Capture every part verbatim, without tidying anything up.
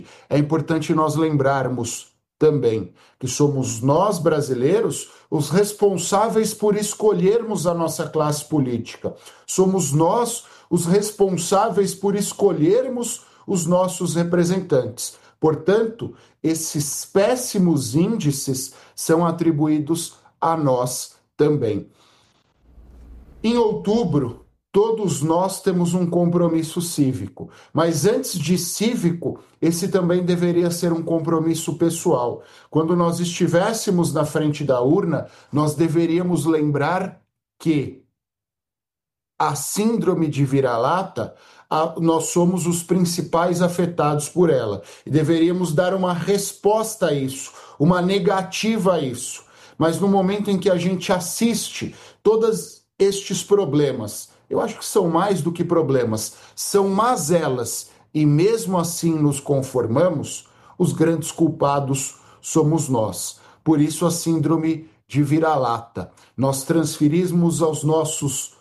é importante nós lembrarmos também que somos nós, brasileiros, os responsáveis por escolhermos a nossa classe política. Somos nós os responsáveis por escolhermos os nossos representantes. Portanto, esses péssimos índices são atribuídos a nós também. Em outubro, todos nós temos um compromisso cívico, mas antes de cívico, esse também deveria ser um compromisso pessoal. Quando nós estivéssemos na frente da urna, nós deveríamos lembrar que a síndrome de vira-lata, a, nós somos os principais afetados por ela. E deveríamos dar uma resposta a isso, uma negativa a isso. Mas no momento em que a gente assiste todas estes problemas, eu acho que são mais do que problemas, são mazelas, e mesmo assim nos conformamos, os grandes culpados somos nós. Por isso a síndrome de vira-lata. Nós transferimos aos nossos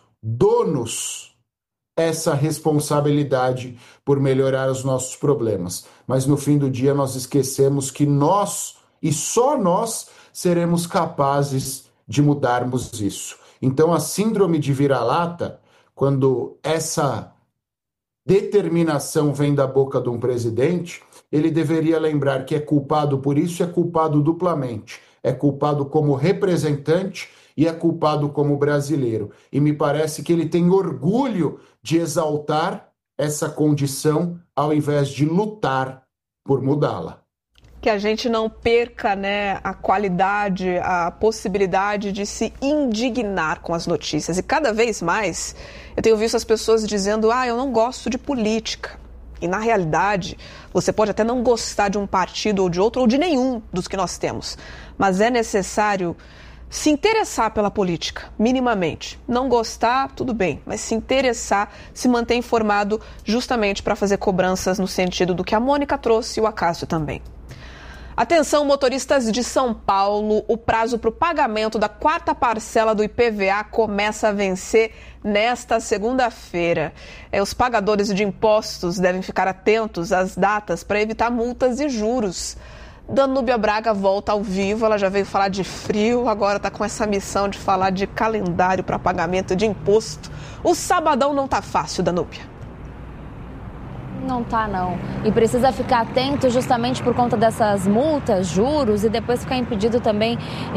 donos essa responsabilidade por melhorar os nossos problemas. Mas no fim do dia nós esquecemos que nós, e só nós, seremos capazes de mudarmos isso. Então a síndrome de vira-lata, quando essa determinação vem da boca de um presidente, ele deveria lembrar que é culpado por isso, é culpado duplamente. É culpado como representante e é culpado como brasileiro. E me parece que ele tem orgulho de exaltar essa condição ao invés de lutar por mudá-la. Que a gente não perca, né, a qualidade, a possibilidade de se indignar com as notícias. E cada vez mais eu tenho visto as pessoas dizendo: ah, eu não gosto de política. E na realidade, você pode até não gostar de um partido ou de outro, ou de nenhum dos que nós temos. Mas é necessário se interessar pela política, minimamente. Não gostar, tudo bem, mas se interessar, se manter informado justamente para fazer cobranças no sentido do que a Mônica trouxe e o Acácio também. Atenção, motoristas de São Paulo, o prazo para o pagamento da quarta parcela do I P V A começa a vencer nesta segunda-feira. É, os pagadores de impostos devem ficar atentos às datas para evitar multas e juros. Danúbia Braga volta ao vivo, ela já veio falar de frio, agora está com essa missão de falar de calendário para pagamento de imposto. O sabadão não está fácil, Danúbia. Não tá, não. E precisa ficar atento justamente por conta dessas multas, juros, e depois ficar impedido também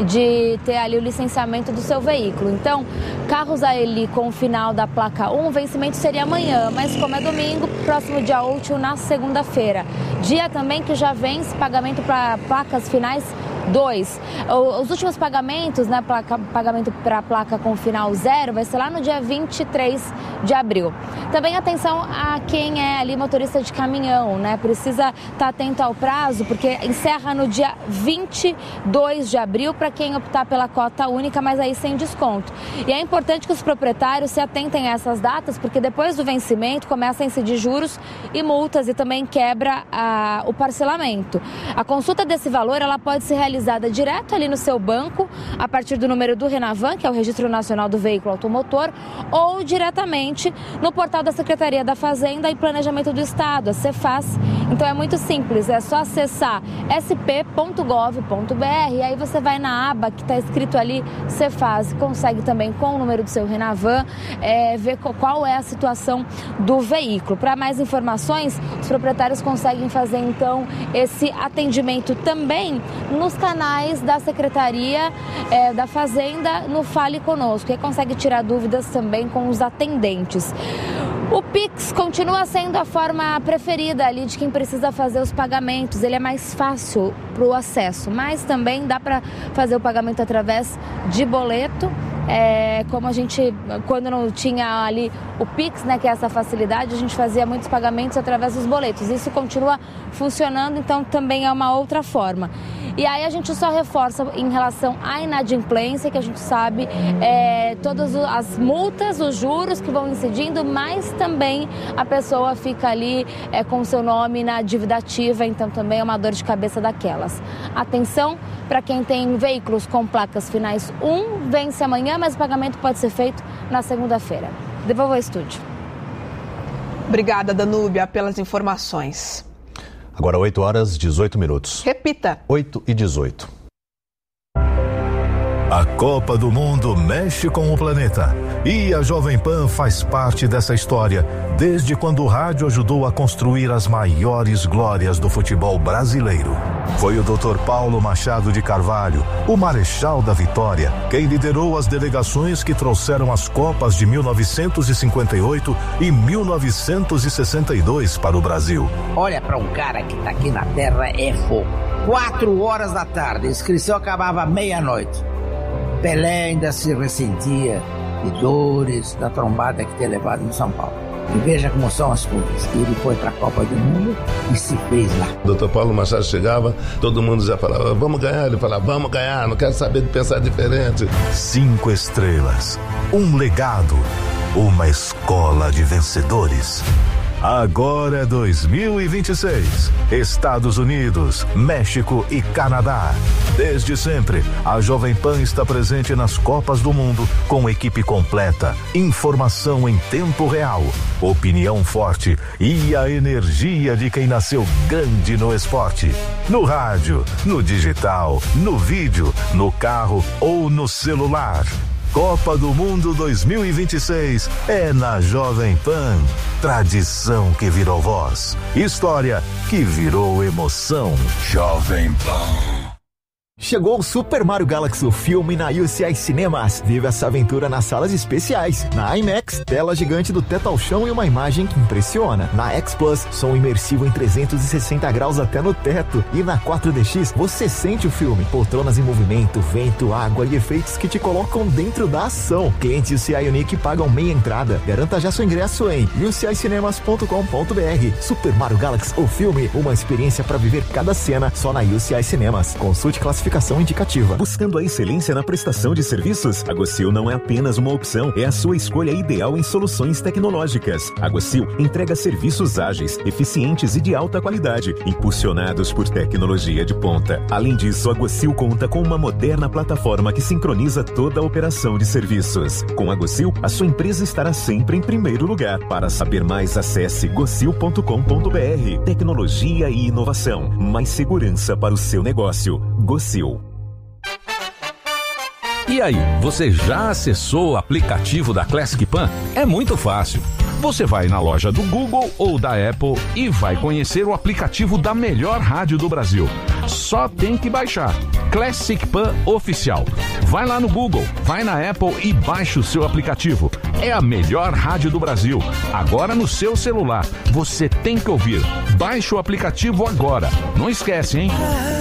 de ter ali o licenciamento do seu veículo. Então, carros ali com o final da placa um, o vencimento seria amanhã, mas como é domingo, próximo dia útil na segunda-feira. Dia também que já vence pagamento para placas finais dois. Os últimos pagamentos, né, placa, pagamento para a placa com final zero, vai ser lá no dia vinte e três de abril. Também atenção a quem é ali motorista de caminhão, né? Precisa estar atento ao prazo, porque encerra no dia vinte e dois de abril para quem optar pela cota única, mas aí sem desconto. E é importante que os proprietários se atentem a essas datas, porque depois do vencimento começa a incidir juros e multas e também quebra a, o parcelamento. A consulta desse valor ela pode ser realizada realizada direto ali no seu banco, a partir do número do Renavan, que é o Registro Nacional do Veículo Automotor, ou diretamente no portal da Secretaria da Fazenda e Planejamento do Estado, a Cefaz. Então é muito simples, é só acessar s p ponto gov ponto b r e aí você vai na aba que está escrito ali Cefaz, consegue também com o número do seu Renavan é, ver qual é a situação do veículo. Para mais informações, os proprietários conseguem fazer então esse atendimento também nos canais da Secretaria é, da Fazenda no Fale Conosco, e consegue tirar dúvidas também com os atendentes. O Pix continua sendo a forma preferida ali de quem precisa fazer os pagamentos. Ele é mais fácil para o acesso, mas também dá para fazer o pagamento através de boleto. É, como a gente, quando não tinha ali o Pix, né, que é essa facilidade, a gente fazia muitos pagamentos através dos boletos. Isso continua funcionando, então também é uma outra forma. E aí a gente só reforça em relação à inadimplência, que a gente sabe é, todas as multas, os juros que vão incidindo, mas também a pessoa fica ali é, com o seu nome na dívida ativa, então também é uma dor de cabeça daquelas. Atenção para quem tem veículos com placas finais um, vence amanhã, mas o pagamento pode ser feito na segunda-feira. Devolvo ao estúdio. Obrigada, Danúbia, pelas informações. Agora oito horas e dezoito minutos. Repita. oito e dezoito. A Copa do Mundo mexe com o planeta e a Jovem Pan faz parte dessa história desde quando o rádio ajudou a construir as maiores glórias do futebol brasileiro. Foi o doutor Paulo Machado de Carvalho, o Marechal da Vitória, quem liderou as delegações que trouxeram as Copas de mil novecentos e cinquenta e oito e mil novecentos e sessenta e dois para o Brasil. Olha, para um cara que tá aqui na Terra é fogo. Quatro horas da tarde, a inscrição acabava meia-noite. Pelé ainda se ressentia de dores da trombada que tinha levado em São Paulo. E veja como são as coisas. Ele foi para a Copa do Mundo e se fez lá. O doutor Paulo Machado chegava, todo mundo já falava, vamos ganhar. Ele falava, vamos ganhar, não quero saber de pensar diferente. Cinco estrelas, um legado, uma escola de vencedores. Agora é dois mil e vinte e seis. Estados Unidos, México e Canadá. Desde sempre, a Jovem Pan está presente nas Copas do Mundo com equipe completa, informação em tempo real, opinião forte e a energia de quem nasceu grande no esporte. No rádio, no digital, no vídeo, no carro ou no celular. Copa do Mundo dois mil e vinte e seis é na Jovem Pan. Tradição que virou voz. História que virou emoção. Jovem Pan. Chegou o Super Mario Galaxy, o filme na U C I Cinemas. Vive essa aventura nas salas especiais. Na IMAX, tela gigante do teto ao chão e uma imagem que impressiona. Na X Plus, som imersivo em trezentos e sessenta graus até no teto. E na quatro D X, você sente o filme. Poltronas em movimento, vento, água e efeitos que te colocam dentro da ação. Clientes U C I Unique pagam meia entrada. Garanta já seu ingresso em u c i cinemas ponto com ponto b r. Super Mario Galaxy, o filme, uma experiência para viver cada cena só na U C I Cinemas. Consulte classificação indicativa. Buscando a excelência na prestação de serviços? A Gocil não é apenas uma opção, é a sua escolha ideal em soluções tecnológicas. A Gocil entrega serviços ágeis, eficientes e de alta qualidade, impulsionados por tecnologia de ponta. Além disso, a Gocil conta com uma moderna plataforma que sincroniza toda a operação de serviços. Com a Gocil, a sua empresa estará sempre em primeiro lugar. Para saber mais, acesse gocil ponto com ponto b r. Tecnologia e inovação. Mais segurança para o seu negócio. Gocil. E aí, você já acessou o aplicativo da Classic Pan? É muito fácil. Você vai na loja do Google ou da Apple e vai conhecer o aplicativo da melhor rádio do Brasil. Só tem que baixar. Classic Pan Oficial. Vai lá no Google, vai na Apple e baixa o seu aplicativo. É a melhor rádio do Brasil. Agora no seu celular. Você tem que ouvir. Baixe o aplicativo agora. Não esquece, hein?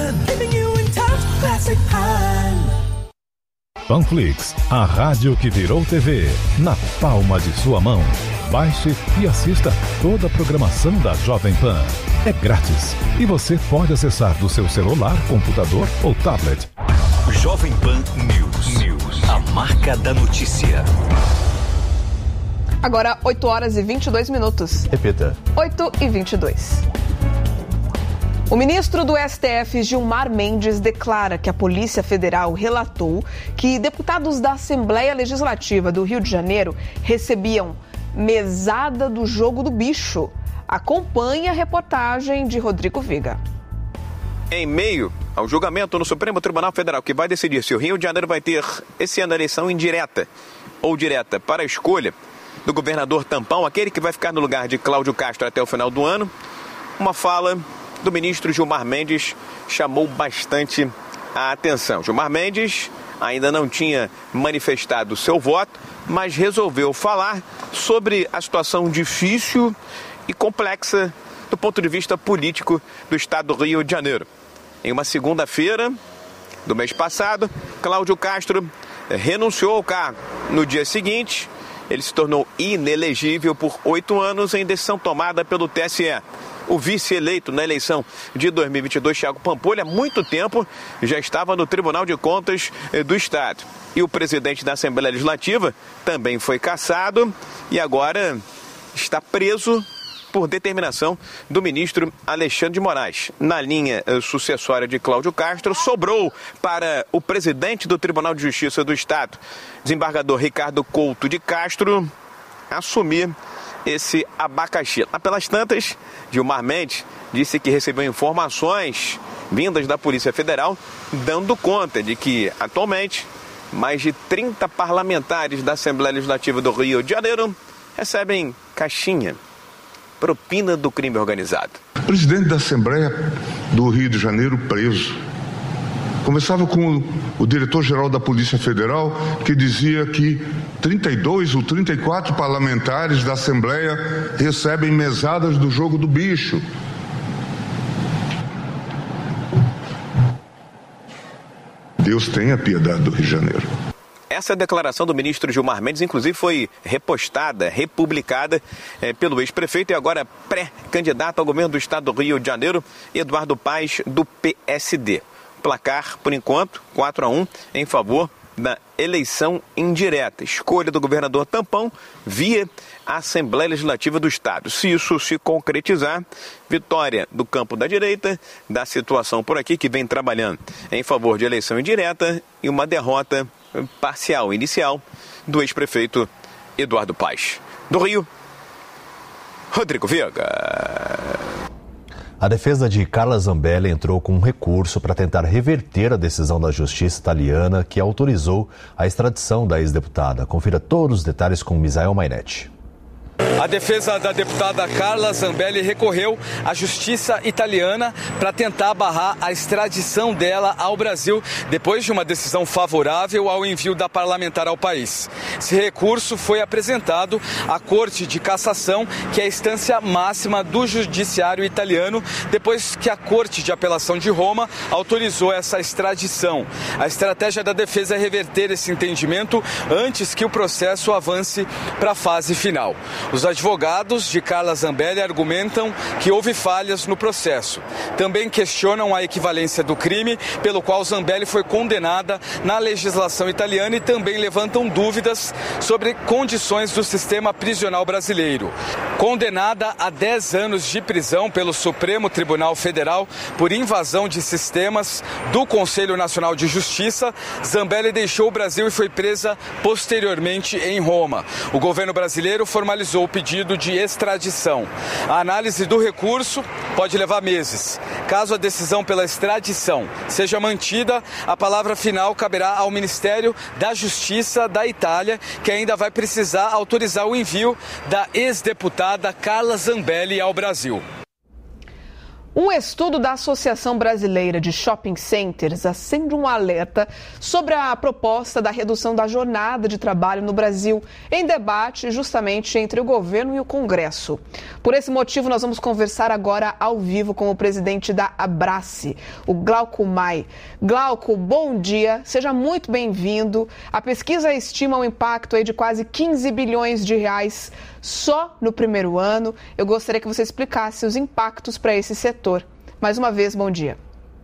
Panflix, a rádio que virou T V, na palma de sua mão. Baixe e assista toda a programação da Jovem Pan. É grátis e você pode acessar do seu celular, computador ou tablet. Jovem Pan News. News. A marca da notícia. Agora, oito horas e vinte e dois minutos. Repita. oito e vinte e dois. O ministro do S T F, Gilmar Mendes, declara que a Polícia Federal relatou que deputados da Assembleia Legislativa do Rio de Janeiro recebiam mesada do jogo do bicho. Acompanhe a reportagem de Rodrigo Viga. Em meio ao julgamento no Supremo Tribunal Federal, que vai decidir se o Rio de Janeiro vai ter esse ano a eleição indireta ou direta para a escolha do governador tampão, aquele que vai ficar no lugar de Cláudio Castro até o final do ano, uma fala do ministro Gilmar Mendes chamou bastante a atenção. Gilmar Mendes ainda não tinha manifestado seu voto, mas resolveu falar sobre a situação difícil e complexa do ponto de vista político do estado do Rio de Janeiro. Em uma segunda-feira do mês passado, Cláudio Castro renunciou ao cargo. No dia seguinte, ele se tornou inelegível por oito anos em decisão tomada pelo T S E. O vice-eleito na eleição de dois mil e vinte e dois, Thiago Pampolha, há muito tempo já estava no Tribunal de Contas do Estado. E o presidente da Assembleia Legislativa também foi cassado e agora está preso por determinação do ministro Alexandre de Moraes. Na linha sucessória de Cláudio Castro, sobrou para o presidente do Tribunal de Justiça do Estado, desembargador Ricardo Couto de Castro, assumir esse abacaxi. Lá pelas tantas, Gilmar Mendes disse que recebeu informações vindas da Polícia Federal dando conta de que, atualmente, mais de trinta parlamentares da Assembleia Legislativa do Rio de Janeiro recebem caixinha, propina do crime organizado. O presidente da Assembleia do Rio de Janeiro preso. Conversava com o, o diretor-geral da Polícia Federal, que dizia que trinta e dois ou trinta e quatro parlamentares da Assembleia recebem mesadas do jogo do bicho. Deus tenha piedade do Rio de Janeiro. Essa declaração do ministro Gilmar Mendes, inclusive, foi repostada, republicada eh, pelo ex-prefeito e agora pré-candidato ao governo do estado do Rio de Janeiro, Eduardo Paes, do P S D. Placar, por enquanto, quatro a um em favor da eleição indireta, escolha do governador Tampão via a Assembleia Legislativa do Estado. Se isso se concretizar, vitória do campo da direita, da situação por aqui que vem trabalhando em favor de eleição indireta e uma derrota parcial, inicial, do ex-prefeito Eduardo Paes. Do Rio, Rodrigo Viega. A defesa de Carla Zambelli entrou com um recurso para tentar reverter a decisão da justiça italiana que autorizou a extradição da ex-deputada. Confira todos os detalhes com Misael Mainetti. A defesa da deputada Carla Zambelli recorreu à justiça italiana para tentar barrar a extradição dela ao Brasil, depois de uma decisão favorável ao envio da parlamentar ao país. Esse recurso foi apresentado à Corte de Cassação, que é a instância máxima do judiciário italiano, depois que a Corte de Apelação de Roma autorizou essa extradição. A estratégia da defesa é reverter esse entendimento antes que o processo avance para a fase final. Os advogados de Carla Zambelli argumentam que houve falhas no processo. Também questionam a equivalência do crime pelo qual Zambelli foi condenada na legislação italiana e também levantam dúvidas sobre condições do sistema prisional brasileiro. Condenada a dez anos de prisão pelo Supremo Tribunal Federal por invasão de sistemas do Conselho Nacional de Justiça, Zambelli deixou o Brasil e foi presa posteriormente em Roma. O governo brasileiro formalizou o pedido de extradição. A análise do recurso pode levar meses. Caso a decisão pela extradição seja mantida, a palavra final caberá ao Ministério da Justiça da Itália, que ainda vai precisar autorizar o envio da ex-deputada Carla Zambelli ao Brasil. Um estudo da Associação Brasileira de Shopping Centers acende um alerta sobre a proposta da redução da jornada de trabalho no Brasil, em debate justamente entre o governo e o Congresso. Por esse motivo, nós vamos conversar agora ao vivo com o presidente da Abrace, o Glauco Mai. Glauco, bom dia, seja muito bem-vindo. A pesquisa estima um impacto aí de quase quinze bilhões de reais só no primeiro ano. Eu gostaria que você explicasse os impactos para esse setor. Mais uma vez, bom dia.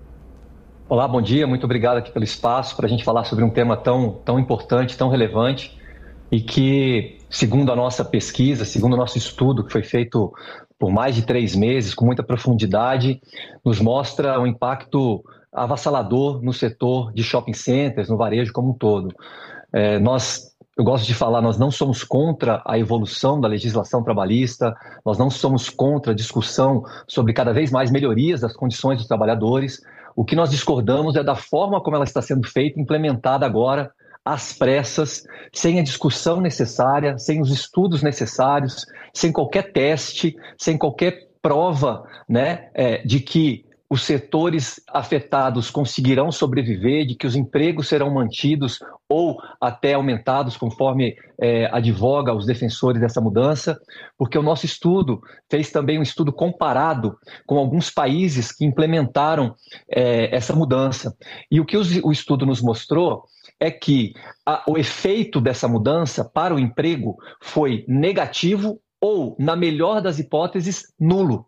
Olá, bom dia. Muito obrigado aqui pelo espaço para a gente falar sobre um tema tão, tão importante, tão relevante e que, segundo a nossa pesquisa, segundo o nosso estudo que foi feito por mais de três meses, com muita profundidade, nos mostra um impacto avassalador no setor de shopping centers, no varejo como um todo. É, nós Eu gosto de falar, nós não somos contra a evolução da legislação trabalhista, nós não somos contra a discussão sobre cada vez mais melhorias das condições dos trabalhadores. O que nós discordamos é da forma como ela está sendo feita, implementada agora, às pressas, sem a discussão necessária, sem os estudos necessários, sem qualquer teste, sem qualquer prova, né, é, de que os setores afetados conseguirão sobreviver, de que os empregos serão mantidos ou até aumentados, conforme é, advoga os defensores dessa mudança, porque o nosso estudo fez também um estudo comparado com alguns países que implementaram é, essa mudança. E o que os, o estudo nos mostrou é que a, o efeito dessa mudança para o emprego foi negativo ou, na melhor das hipóteses, nulo.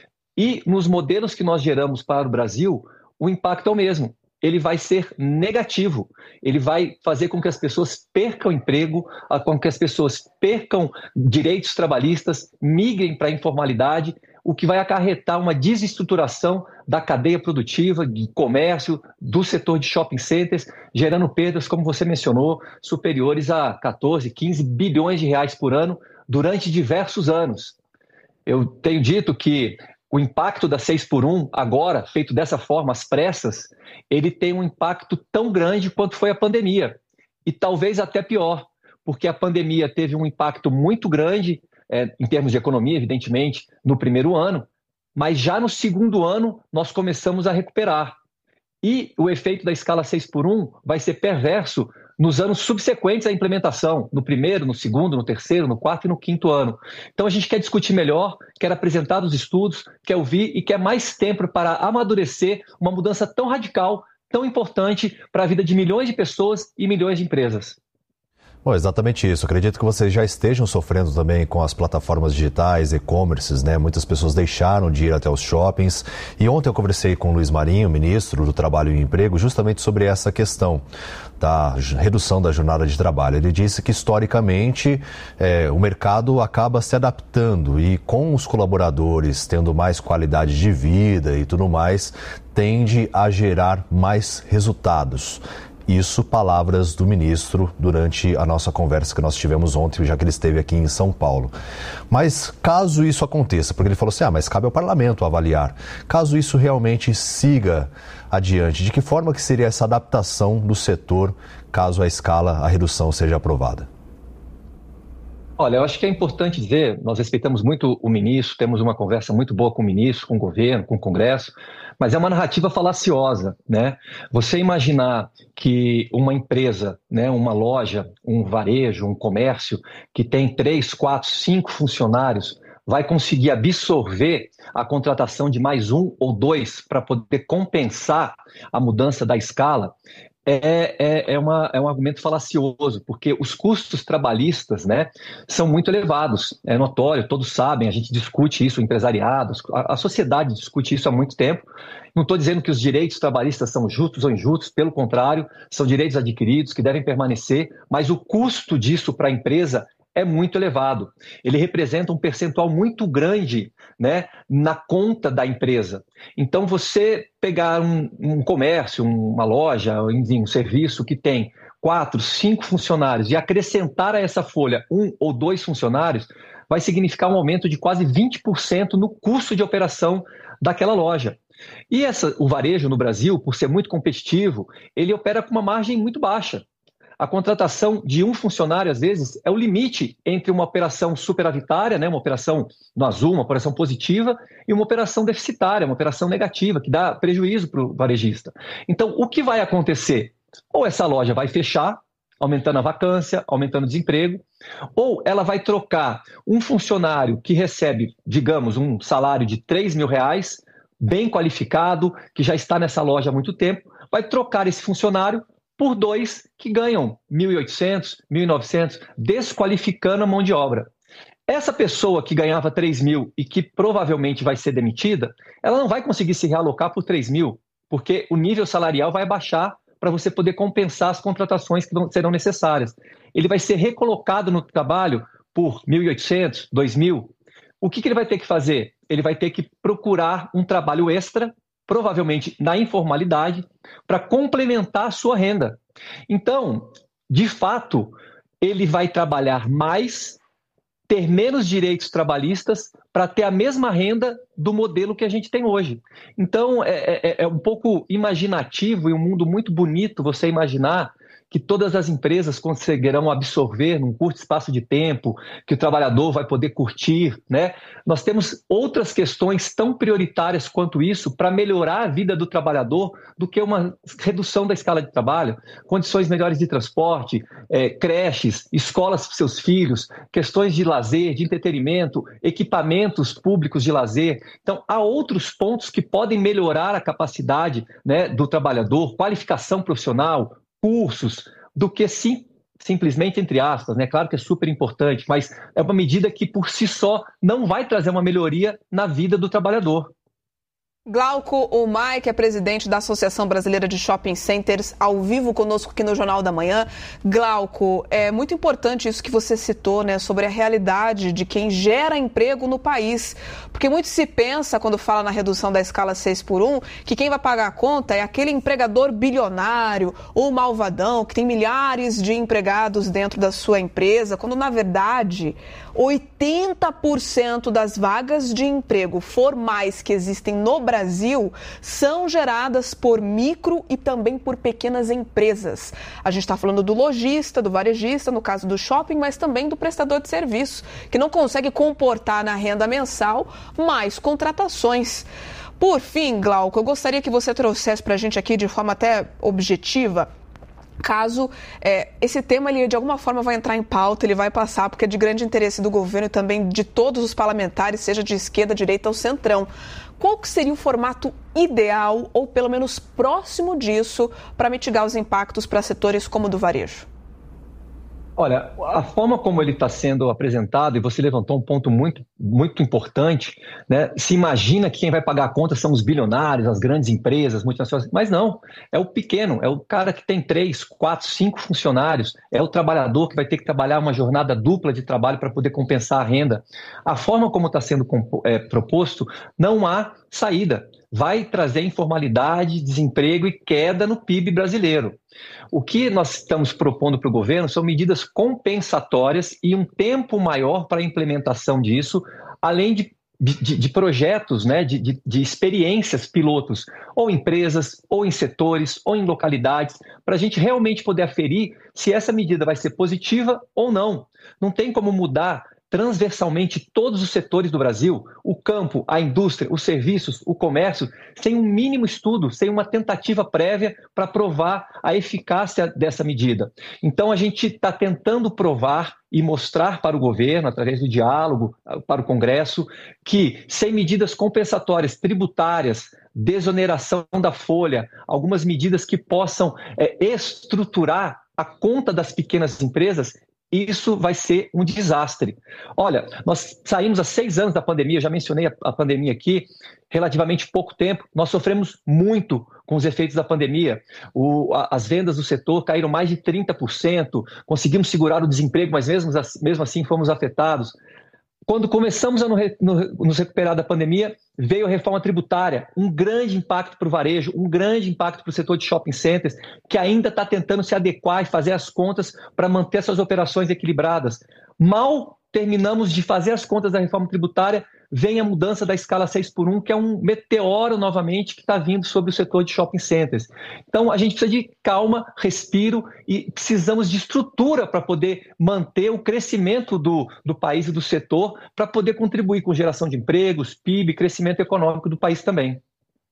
E nos modelos que nós geramos para o Brasil, o impacto é o mesmo. Ele vai ser negativo. Ele vai fazer com que as pessoas percam emprego, com que as pessoas percam direitos trabalhistas, migrem para a informalidade, o que vai acarretar uma desestruturação da cadeia produtiva, de comércio, do setor de shopping centers, gerando perdas, como você mencionou, superiores a quatorze, quinze bilhões de reais por ano, durante diversos anos. Eu tenho dito que o impacto da seis por um, agora, feito dessa forma, às pressas, ele tem um impacto tão grande quanto foi a pandemia. E talvez até pior, porque a pandemia teve um impacto muito grande, é, em termos de economia, evidentemente, no primeiro ano, mas já no segundo ano nós começamos a recuperar. E o efeito da escala seis por um vai ser perverso nos anos subsequentes à implementação, no primeiro, no segundo, no terceiro, no quarto e no quinto ano. Então a gente quer discutir melhor, quer apresentar os estudos, quer ouvir e quer mais tempo para amadurecer uma mudança tão radical, tão importante para a vida de milhões de pessoas e milhões de empresas. Bom, exatamente isso. Acredito que vocês já estejam sofrendo também com as plataformas digitais, e-commerces, né? Muitas pessoas deixaram de ir até os shoppings. E ontem eu conversei com o Luiz Marinho, ministro do Trabalho e Emprego, justamente sobre essa questão da redução da jornada de trabalho. Ele disse que, historicamente, é, o mercado acaba se adaptando e, com os colaboradores tendo mais qualidade de vida e tudo mais, tende a gerar mais resultados. Isso, palavras do ministro durante a nossa conversa que nós tivemos ontem, já que ele esteve aqui em São Paulo. Mas caso isso aconteça, porque ele falou assim, ah, mas cabe ao parlamento avaliar. Caso isso realmente siga adiante, de que forma que seria essa adaptação do setor, caso a escala, a redução seja aprovada? Olha, eu acho que é importante dizer, nós respeitamos muito o ministro, temos uma conversa muito boa com o ministro, com o governo, com o Congresso, mas é uma narrativa falaciosa, né? Você imaginar que uma empresa, né, uma loja, um varejo, um comércio que tem três, quatro, cinco funcionários vai conseguir absorver a contratação de mais um ou dois para poder compensar a mudança da escala, É, é, é, uma, é um argumento falacioso, porque os custos trabalhistas, né, são muito elevados, é notório, todos sabem, a gente discute isso, empresariados, a, a sociedade discute isso há muito tempo. Não estou dizendo que os direitos trabalhistas são justos ou injustos, pelo contrário, são direitos adquiridos que devem permanecer, mas o custo disso para a empresa é muito elevado. Ele representa um percentual muito grande, né, na conta da empresa. Então, você pegar um, um comércio, uma loja, enfim, um serviço que tem quatro, cinco funcionários e acrescentar a essa folha um ou dois funcionários, vai significar um aumento de quase vinte por cento no custo de operação daquela loja. E essa, o varejo no Brasil, por ser muito competitivo, ele opera com uma margem muito baixa. A contratação de um funcionário, às vezes, é o limite entre uma operação superavitária, né, uma operação no azul, uma operação positiva, e uma operação deficitária, uma operação negativa, que dá prejuízo para o varejista. Então, o que vai acontecer? Ou essa loja vai fechar, aumentando a vacância, aumentando o desemprego, ou ela vai trocar um funcionário que recebe, digamos, um salário de três mil reais, bem qualificado, que já está nessa loja há muito tempo, vai trocar esse funcionário por dois que ganham mil e oitocentos, mil e novecentos, desqualificando a mão de obra. Essa pessoa que ganhava três mil e que provavelmente vai ser demitida, ela não vai conseguir se realocar por três mil, porque o nível salarial vai baixar para você poder compensar as contratações que serão necessárias. Ele vai ser recolocado no trabalho por mil e oitocentos, dois mil. O que, que ele vai ter que fazer? Ele vai ter que procurar um trabalho extra, provavelmente na informalidade, para complementar a sua renda. Então, de fato, ele vai trabalhar mais, ter menos direitos trabalhistas para ter a mesma renda do modelo que a gente tem hoje. Então, é, é, é um pouco imaginativo e um mundo muito bonito você imaginar que todas as empresas conseguirão absorver num curto espaço de tempo, que o trabalhador vai poder curtir, né? Nós temos outras questões tão prioritárias quanto isso para melhorar a vida do trabalhador do que uma redução da escala de trabalho, condições melhores de transporte, é, creches, escolas para seus filhos, questões de lazer, de entretenimento, equipamentos públicos de lazer. Então, há outros pontos que podem melhorar a capacidade, né, do trabalhador, qualificação profissional, cursos, do que sim, simplesmente, entre aspas, né? Claro que é super importante, mas é uma medida que por si só não vai trazer uma melhoria na vida do trabalhador. Glauco Umay, que é presidente da Associação Brasileira de Shopping Centers, ao vivo conosco aqui no Jornal da Manhã. Glauco, é muito importante isso que você citou, né, sobre a realidade de quem gera emprego no país. Porque muito se pensa, quando fala na redução da escala seis por um, que quem vai pagar a conta é aquele empregador bilionário ou malvadão, que tem milhares de empregados dentro da sua empresa, quando, na verdade, oitenta por cento das vagas de emprego formais que existem no Brasil são geradas por micro e também por pequenas empresas. A gente está falando do lojista, do varejista, no caso do shopping, mas também do prestador de serviço, que não consegue comportar na renda mensal mais contratações. Por fim, Glauco, eu gostaria que você trouxesse para a gente aqui de forma até objetiva, caso é, esse tema ele de alguma forma vai entrar em pauta, ele vai passar, porque é de grande interesse do governo e também de todos os parlamentares, seja de esquerda, direita ou centrão. Qual que seria o formato ideal, ou pelo menos próximo disso, para mitigar os impactos para setores como o do varejo? Olha, a forma como ele está sendo apresentado, e você levantou um ponto muito, muito importante, né? Se imagina que quem vai pagar a conta são os bilionários, as grandes empresas, multinacionais, mas não, é o pequeno, é o cara que tem três, quatro, cinco funcionários, é o trabalhador que vai ter que trabalhar uma jornada dupla de trabalho para poder compensar a renda. A forma como está sendo é, proposto, não há saída. Vai trazer informalidade, desemprego e queda no P I B brasileiro. O que nós estamos propondo para o governo são medidas compensatórias e um tempo maior para a implementação disso, além de, de, de projetos, né, de, de, de experiências pilotos, ou em empresas, ou em setores, ou em localidades, para a gente realmente poder aferir se essa medida vai ser positiva ou não. Não tem como mudar transversalmente todos os setores do Brasil, o campo, a indústria, os serviços, o comércio, sem um mínimo estudo, sem uma tentativa prévia para provar a eficácia dessa medida. Então a gente está tentando provar e mostrar para o governo, através do diálogo, para o Congresso, que sem medidas compensatórias tributárias, desoneração da folha, algumas medidas que possam é, estruturar a conta das pequenas empresas, isso vai ser um desastre. Olha, nós saímos há seis anos da pandemia, já mencionei a, a pandemia aqui, relativamente pouco tempo, nós sofremos muito com os efeitos da pandemia. O, a, as vendas do setor caíram mais de trinta por cento, conseguimos segurar o desemprego, mas mesmo, mesmo assim fomos afetados. Quando começamos a nos recuperar da pandemia, veio a reforma tributária, um grande impacto para o varejo, um grande impacto para o setor de shopping centers, que ainda está tentando se adequar e fazer as contas para manter essas operações equilibradas. Mal terminamos de fazer as contas da reforma tributária, vem a mudança da escala seis por um, que é um meteoro novamente que está vindo sobre o setor de shopping centers. Então a gente precisa de calma, respiro e precisamos de estrutura para poder manter o crescimento do, do país e do setor, para poder contribuir com geração de empregos, P I B, crescimento econômico do país também.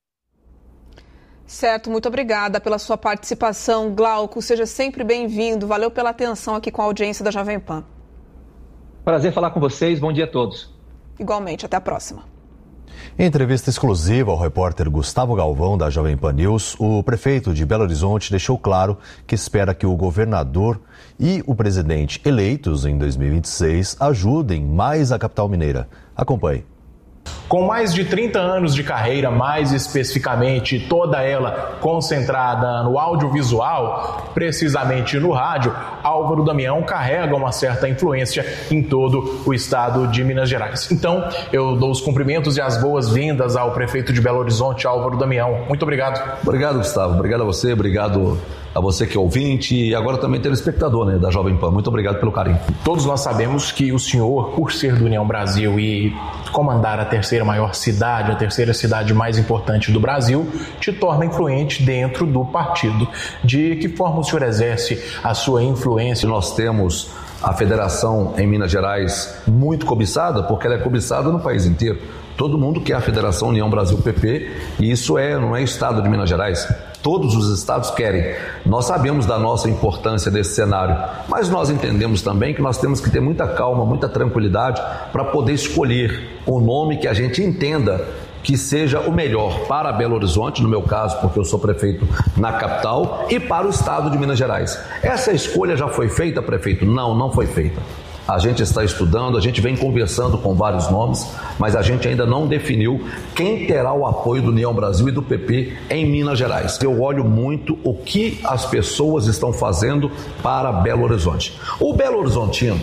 Certo, muito obrigada pela sua participação, Glauco. Seja sempre bem-vindo. Valeu pela atenção aqui com a audiência da Jovem Pan. Prazer falar com vocês. Bom dia a todos. Igualmente, até a próxima. Em entrevista exclusiva ao repórter Gustavo Galvão, da Jovem Pan News, o prefeito de Belo Horizonte deixou claro que espera que o governador e o presidente eleitos em dois mil e vinte e seis ajudem mais a capital mineira. Acompanhe. Com mais de trinta anos de carreira, mais especificamente toda ela concentrada no audiovisual, precisamente no rádio, Álvaro Damião carrega uma certa influência em todo o estado de Minas Gerais. Então, eu dou os cumprimentos e as boas-vindas ao prefeito de Belo Horizonte, Álvaro Damião. Muito obrigado. Obrigado, Gustavo. Obrigado a você, obrigado a você que é ouvinte e agora também telespectador, né, da Jovem Pan. Muito obrigado pelo carinho. Todos nós sabemos que o senhor, por ser do União Brasil e comandar a terceira maior cidade, a terceira cidade mais importante do Brasil, te torna influente dentro do partido. De que forma o senhor exerce a sua influência? Nós temos a federação em Minas Gerais muito cobiçada, porque ela é cobiçada no país inteiro. Todo mundo quer a Federação União Brasil P P e isso é, não é estado de Minas Gerais. Todos os estados querem. Nós sabemos da nossa importância desse cenário, mas nós entendemos também que nós temos que ter muita calma, muita tranquilidade para poder escolher o nome que a gente entenda que seja o melhor para Belo Horizonte, no meu caso, porque eu sou prefeito na capital, e para o estado de Minas Gerais. Essa escolha já foi feita, prefeito? Não, não foi feita. a gente está estudando, a gente vem conversando com vários nomes, mas a gente ainda não definiu quem terá o apoio do União Brasil e do P P em Minas Gerais. Eu olho muito o que as pessoas estão fazendo para Belo Horizonte. O Belo Horizontino,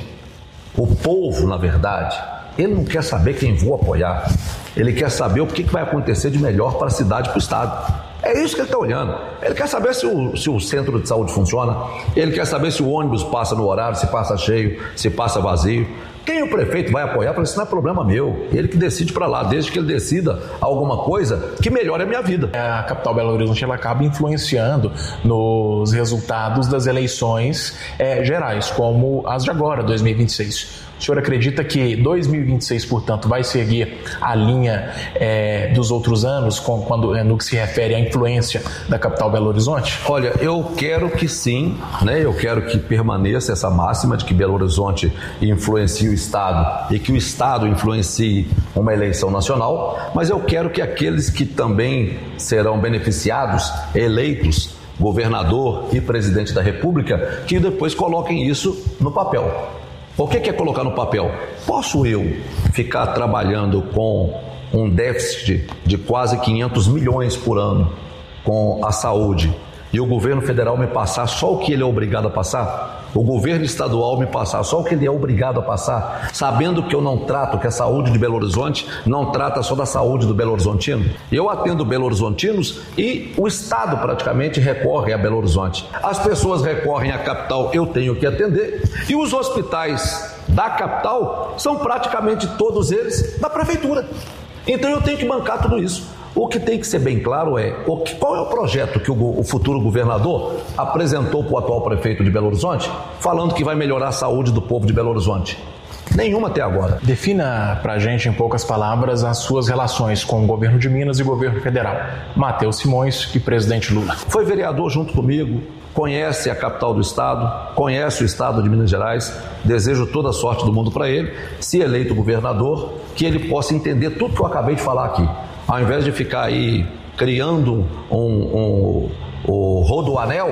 o povo, na verdade, ele não quer saber quem vou apoiar, ele quer saber o que vai acontecer de melhor para a cidade e para o estado. É isso que ele está olhando. Ele quer saber se o, se o centro de saúde funciona, ele quer saber se o ônibus passa no horário, se passa cheio, se passa vazio. Quem o prefeito vai apoiar, isso não é problema meu. Ele que decide para lá, desde que ele decida alguma coisa que melhore a minha vida. A capital Belo Horizonte ela acaba influenciando nos resultados das eleições é, gerais, como as de agora, dois mil e vinte e seis. O senhor acredita que dois mil e vinte e seis, portanto, vai seguir a linha é, dos outros anos com, quando, é, no que se refere à influência da capital Belo Horizonte? Olha, eu quero que sim, né? Eu quero que permaneça essa máxima de que Belo Horizonte influencie o Estado e que o Estado influencie uma eleição nacional, mas eu quero que aqueles que também serão beneficiados, eleitos, governador e presidente da República, que depois coloquem isso no papel. O que é colocar no papel? Posso eu ficar trabalhando com um déficit de quase quinhentos milhões por ano com a saúde e o governo federal me passar só o que ele é obrigado a passar? O governo estadual me passar só o que ele é obrigado a passar, sabendo que eu não trato, que a saúde de Belo Horizonte não trata só da saúde do Belo Horizontino? Eu atendo Belo Horizontinos e o Estado praticamente recorre a Belo Horizonte. As pessoas recorrem à capital, eu tenho que atender, e os hospitais da capital são praticamente todos eles da prefeitura. Então eu tenho que bancar tudo isso. O que tem que ser bem claro é o que, qual é o projeto que o, o futuro governador apresentou para o atual prefeito de Belo Horizonte, falando que vai melhorar a saúde do povo de Belo Horizonte. Nenhuma até agora. Defina pra gente, em poucas palavras, as suas relações com o governo de Minas e o governo federal. Matheus Simões e presidente Lula. Foi vereador junto comigo, conhece a capital do estado, conhece o estado de Minas Gerais, desejo toda a sorte do mundo para ele, se eleito governador, que ele possa entender tudo que eu acabei de falar aqui. Ao invés de ficar aí criando um, um, um rodoanel,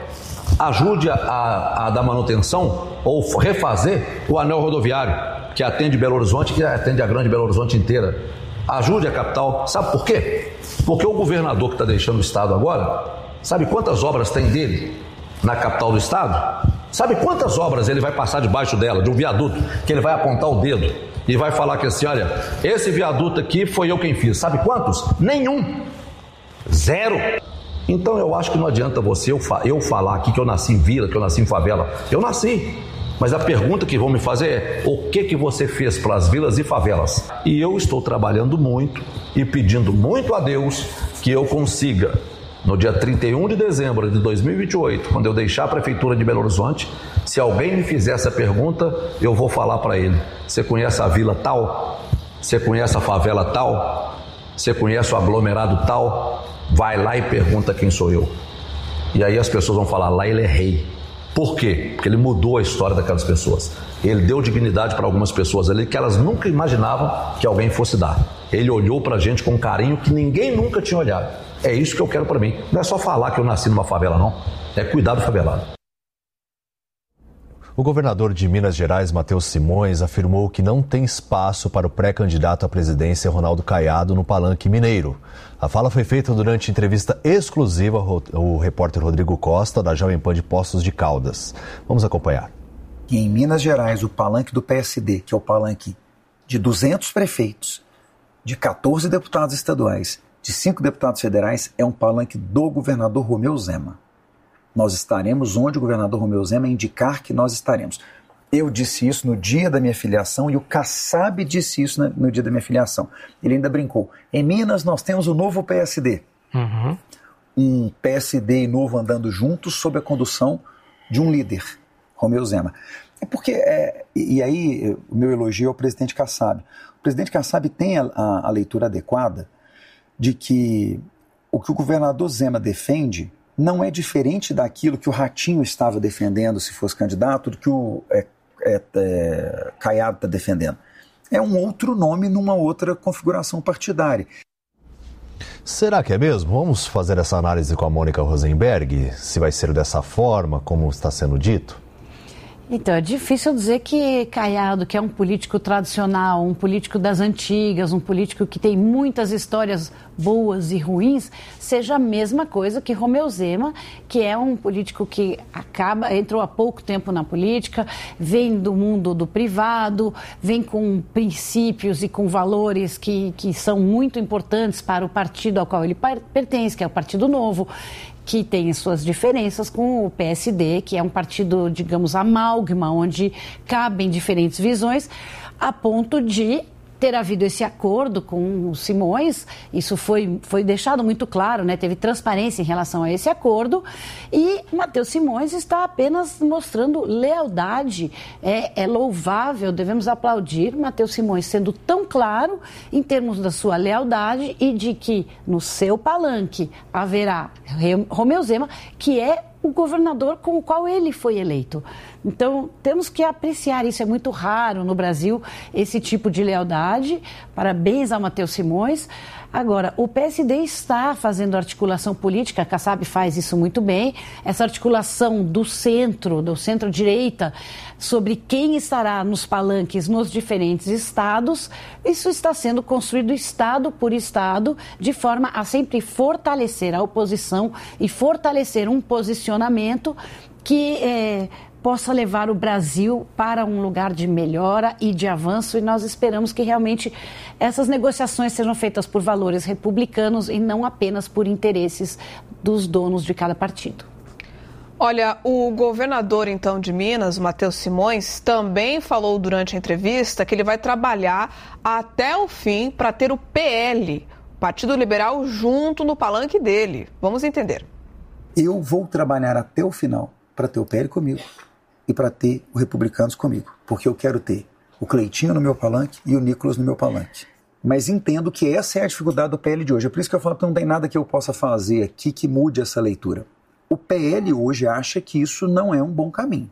ajude a, a dar manutenção ou refazer o anel rodoviário que atende Belo Horizonte, que atende a grande Belo Horizonte inteira. Ajude a capital. Sabe por quê? Porque o governador que está deixando o estado agora, sabe quantas obras tem dele na capital do estado? Sabe quantas obras ele vai passar debaixo dela, de um viaduto, que ele vai apontar o dedo e vai falar que assim, olha, esse viaduto aqui foi eu quem fiz. Sabe quantos? Nenhum. Zero. Então eu acho que não adianta você, eu, fa- eu falar aqui que eu nasci em vila, que eu nasci em favela. Eu nasci. Mas a pergunta que vão me fazer é, o que que você fez para as vilas e favelas? E eu estou trabalhando muito e pedindo muito a Deus que eu consiga, no dia trinta e um de dezembro de dois mil e vinte e oito, quando eu deixar a prefeitura de Belo Horizonte, se alguém me fizer essa pergunta, eu vou falar para ele, você conhece a vila tal? Você conhece a favela tal? Você conhece o aglomerado tal? Vai lá e pergunta quem sou eu. E aí as pessoas vão falar, lá ele é rei. Por quê? Porque ele mudou a história daquelas pessoas. Ele deu dignidade para algumas pessoas ali que elas nunca imaginavam que alguém fosse dar. Ele olhou para a gente com um carinho que ninguém nunca tinha olhado. É isso que eu quero para mim. Não é só falar que eu nasci numa favela, não. É cuidar do favelado. O governador de Minas Gerais, Matheus Simões, afirmou que não tem espaço para o pré-candidato à presidência Ronaldo Caiado no Palanque Mineiro. A fala foi feita durante entrevista exclusiva ao repórter Rodrigo Costa, da Jovem Pan de Poços de Caldas. Vamos acompanhar. Em Minas Gerais, o palanque do P S D, que é o palanque de duzentos prefeitos, de quatorze deputados estaduais, de cinco deputados federais, é um palanque do governador Romeu Zema. Nós estaremos onde o governador Romeu Zema indicar que nós estaremos. Eu disse isso no dia da minha filiação e o Kassab disse isso no dia da minha filiação. Ele ainda brincou. Em Minas nós temos o novo P S D. Uhum. Um P S D e novo andando juntos sob a condução de um líder, Romeu Zema. É porque, é, e aí o meu elogio ao presidente Kassab. O presidente Kassab tem a, a, a leitura adequada de que o que o governador Zema defende não é diferente daquilo que o Ratinho estava defendendo se fosse candidato, do que o é, é, é, Caiado está defendendo. É um outro nome numa outra configuração partidária. Será que é mesmo? Vamos fazer essa análise com a Mônica Rosenberg, se vai ser dessa forma, como está sendo dito? Então, é difícil dizer que Caiado, que é um político tradicional, um político das antigas, um político que tem muitas histórias boas e ruins, seja a mesma coisa que Romeu Zema, que é um político que acaba, entrou há pouco tempo na política, vem do mundo do privado, vem com princípios e com valores que, que são muito importantes para o partido ao qual ele pertence, que é o Partido Novo, que tem suas diferenças com o P S D, que é um partido, digamos, amálgama, onde cabem diferentes visões, a ponto de ter havido esse acordo com o Simões. Isso foi, foi deixado muito claro, né? Teve transparência em relação a esse acordo, e Matheus Simões está apenas mostrando lealdade. É, é louvável, devemos aplaudir Matheus Simões sendo tão claro em termos da sua lealdade e de que no seu palanque haverá Romeu Zema, que é o governador com o qual ele foi eleito. Então, temos que apreciar isso. É muito raro no Brasil esse tipo de lealdade. Parabéns ao Matheus Simões. Agora, o P S D está fazendo articulação política, a Kassab faz isso muito bem, essa articulação do centro, do centro-direita, sobre quem estará nos palanques nos diferentes estados. Isso está sendo construído estado por estado, de forma a sempre fortalecer a oposição e fortalecer um posicionamento que é, possa levar o Brasil para um lugar de melhora e de avanço, e nós esperamos que realmente essas negociações sejam feitas por valores republicanos e não apenas por interesses dos donos de cada partido. Olha, o governador, então, de Minas, o Matheus Simões, também falou durante a entrevista que ele vai trabalhar até o fim para ter o P L, Partido Liberal, junto no palanque dele. Vamos entender. Eu vou trabalhar até o final para ter o P L comigo e para ter os republicanos comigo, porque eu quero ter o Cleitinho no meu palanque e o Nicolas no meu palanque. Mas entendo que essa é a dificuldade do P L de hoje. É por isso que eu falo que não tem nada que eu possa fazer aqui que mude essa leitura. O P L hoje acha que isso não é um bom caminho.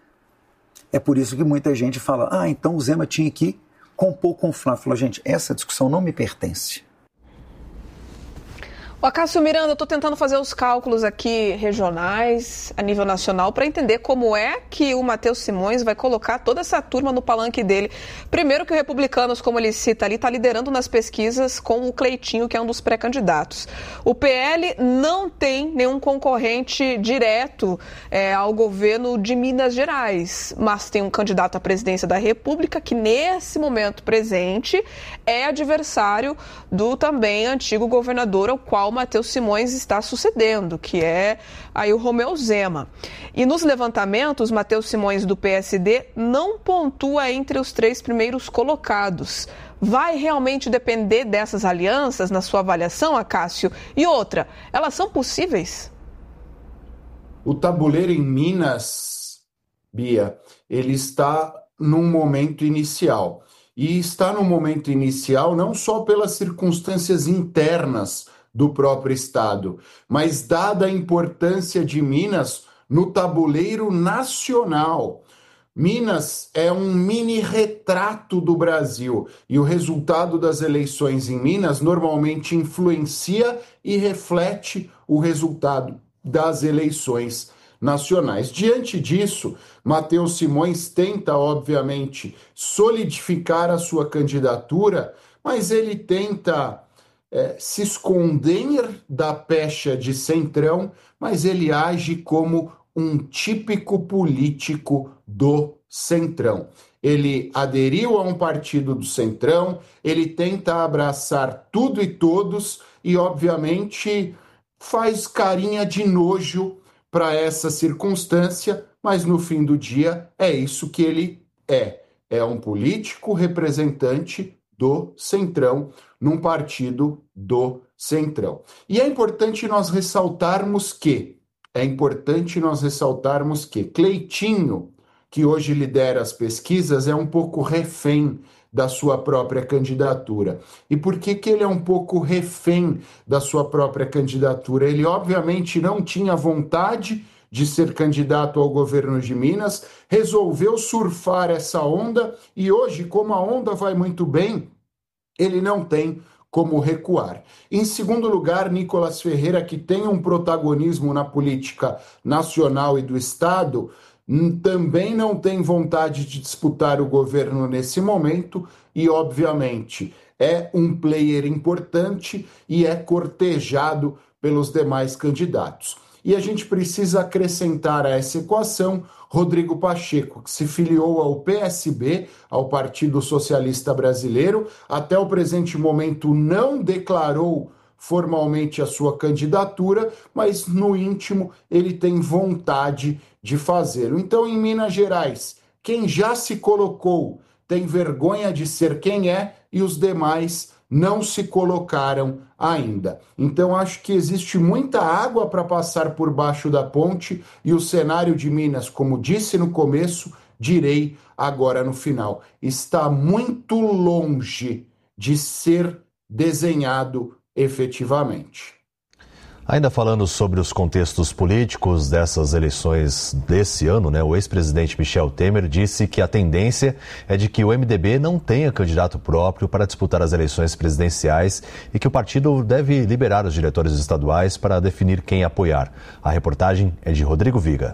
É por isso que muita gente fala, ah, então o Zema tinha que compor com o Flávio. Fala, gente, essa discussão não me pertence. Ô, Cássio Miranda, eu estou tentando fazer os cálculos aqui regionais, a nível nacional, para entender como é que o Matheus Simões vai colocar toda essa turma no palanque dele. Primeiro que o Republicanos, como ele cita ali, está liderando nas pesquisas com o Cleitinho, que é um dos pré-candidatos. O P L não tem nenhum concorrente direto é, ao governo de Minas Gerais, mas tem um candidato à presidência da República que, nesse momento presente, é adversário do também antigo governador, ao qual o Matheus Simões está sucedendo, que é aí o Romeu Zema. E nos levantamentos, Matheus Simões do P S D não pontua entre os três primeiros colocados. Vai realmente depender dessas alianças na sua avaliação, Acácio? E outra, elas são possíveis? O tabuleiro em Minas, Bia, ele está num momento inicial. E está no momento inicial não só pelas circunstâncias internas do próprio Estado, mas dada a importância de Minas no tabuleiro nacional. Minas é um mini retrato do Brasil e o resultado das eleições em Minas normalmente influencia e reflete o resultado das eleições nacionais. Diante disso, Matheus Simões tenta, obviamente, solidificar a sua candidatura, mas ele tenta é, se esconder da pecha de centrão, mas ele age como um típico político do centrão. Ele aderiu a um partido do centrão, ele tenta abraçar tudo e todos e, obviamente, faz carinha de nojo para essa circunstância, mas no fim do dia é isso que ele é. É um político representante do centrão, num partido do centrão. E é importante nós ressaltarmos que, é importante nós ressaltarmos que Cleitinho, que hoje lidera as pesquisas, é um pouco refém da sua própria candidatura. E por que que ele é um pouco refém da sua própria candidatura? Ele, obviamente, não tinha vontade de ser candidato ao governo de Minas, resolveu surfar essa onda e hoje, como a onda vai muito bem, ele não tem como recuar. Em segundo lugar, Nicolas Ferreira, que tem um protagonismo na política nacional e do Estado, também não tem vontade de disputar o governo nesse momento e, obviamente, é um player importante e é cortejado pelos demais candidatos. E a gente precisa acrescentar a essa equação Rodrigo Pacheco, que se filiou ao P S B, ao Partido Socialista Brasileiro, até o presente momento não declarou formalmente a sua candidatura, mas no íntimo ele tem vontade de fazê-lo. Então, em Minas Gerais, quem já se colocou tem vergonha de ser quem é e os demais não se colocaram ainda. Então, acho que existe muita água para passar por baixo da ponte e o cenário de Minas, como disse no começo, direi agora no final, está muito longe de ser desenhado efetivamente. Ainda falando sobre os contextos políticos dessas eleições desse ano, né, o ex-presidente Michel Temer disse que a tendência é de que o M D B não tenha candidato próprio para disputar as eleições presidenciais e que o partido deve liberar os diretórios estaduais para definir quem apoiar. A reportagem é de Rodrigo Viga.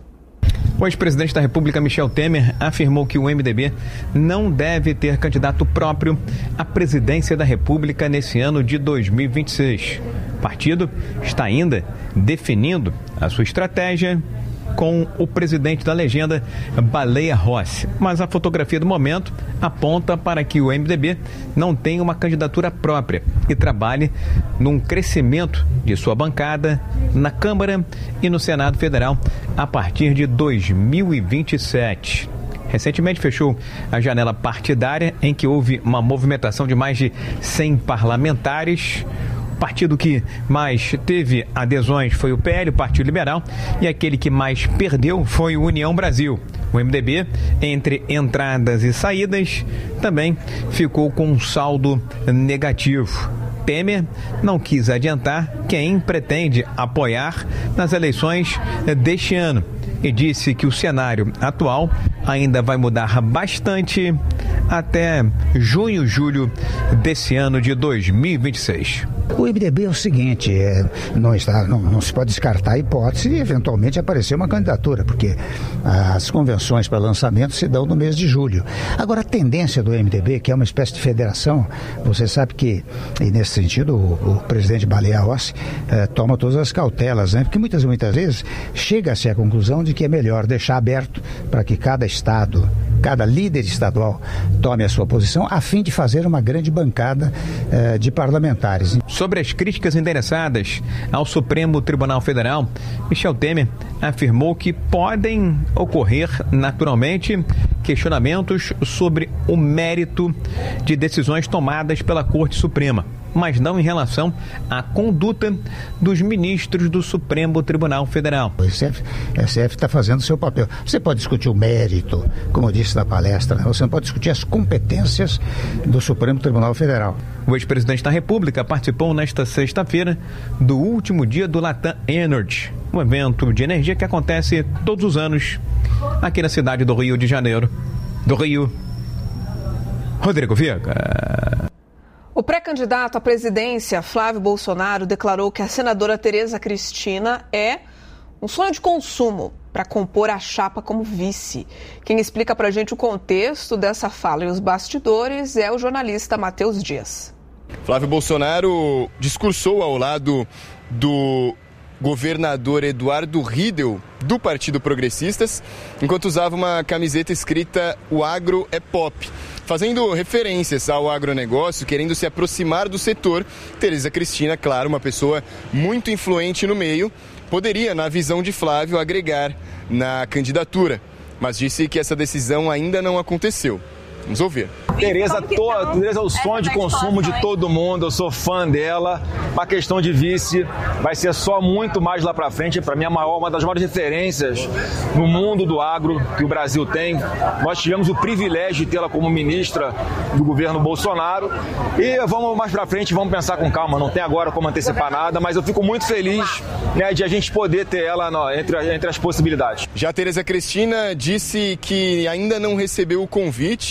O ex-presidente da República, Michel Temer, afirmou que o M D B não deve ter candidato próprio à presidência da República nesse ano de dois mil e vinte e seis. O partido está ainda definindo a sua estratégia com o presidente da legenda, Baleia Rossi. Mas a fotografia do momento aponta para que o M D B não tenha uma candidatura própria e trabalhe num crescimento de sua bancada na Câmara e no Senado Federal a partir de dois mil e vinte e sete. Recentemente fechou a janela partidária em que houve uma movimentação de mais de cem parlamentares. O partido que mais teve adesões foi o P L, o Partido Liberal, e aquele que mais perdeu foi o União Brasil. O M D B, entre entradas e saídas, também ficou com um saldo negativo. Temer não quis adiantar quem pretende apoiar nas eleições deste ano e disse que o cenário atual ainda vai mudar bastante até junho, julho desse ano de dois mil e vinte e seis. O M D B é o seguinte, é, não, está, não, não se pode descartar a hipótese de eventualmente aparecer uma candidatura, porque as convenções para lançamento se dão no mês de julho. Agora, a tendência do M D B, que é uma espécie de federação, você sabe que, e nesse sentido, o, o presidente Baleia Rossi é, toma todas as cautelas, né? Porque muitas muitas vezes chega-se à conclusão de que é melhor deixar aberto para que cada estado, cada líder estadual tome a sua posição, a fim de fazer uma grande bancada eh, de parlamentares. Sobre as críticas endereçadas ao Supremo Tribunal Federal, Michel Temer afirmou que podem ocorrer naturalmente questionamentos sobre o mérito de decisões tomadas pela Corte Suprema, mas não em relação à conduta dos ministros do Supremo Tribunal Federal. O S T F está fazendo o seu papel. Você pode discutir o mérito, como eu disse na palestra, né? Você não pode discutir as competências do Supremo Tribunal Federal. O ex-presidente da República participou nesta sexta-feira do último dia do Latam Energy, um evento de energia que acontece todos os anos aqui na cidade do Rio de Janeiro. Do Rio, Rodrigo Viga. O pré-candidato à presidência, Flávio Bolsonaro, declarou que a senadora Tereza Cristina é um sonho de consumo para compor a chapa como vice. Quem explica para a gente o contexto dessa fala e os bastidores é o jornalista Matheus Dias. Flávio Bolsonaro discursou ao lado do governador Eduardo Riedel, do Partido Progressistas, enquanto usava uma camiseta escrita "O agro é pop", fazendo referências ao agronegócio, querendo se aproximar do setor. Tereza Cristina, claro, uma pessoa muito influente no meio, poderia, na visão de Flávio, agregar na candidatura, mas disse que essa decisão ainda não aconteceu. Vamos ouvir. Tereza, to... Tereza é o sonho de consumo de todo mundo, eu sou fã dela. Uma questão de vice vai ser só muito mais lá pra frente. Para mim, a maior, uma das maiores referências no mundo do agro que o Brasil tem. Nós tivemos o privilégio de tê-la como ministra do governo Bolsonaro. E vamos mais pra frente, vamos pensar com calma. Não tem agora como antecipar nada, mas eu fico muito feliz, né, de a gente poder ter ela no, entre, entre as possibilidades. Já a Tereza Cristina disse que ainda não recebeu o convite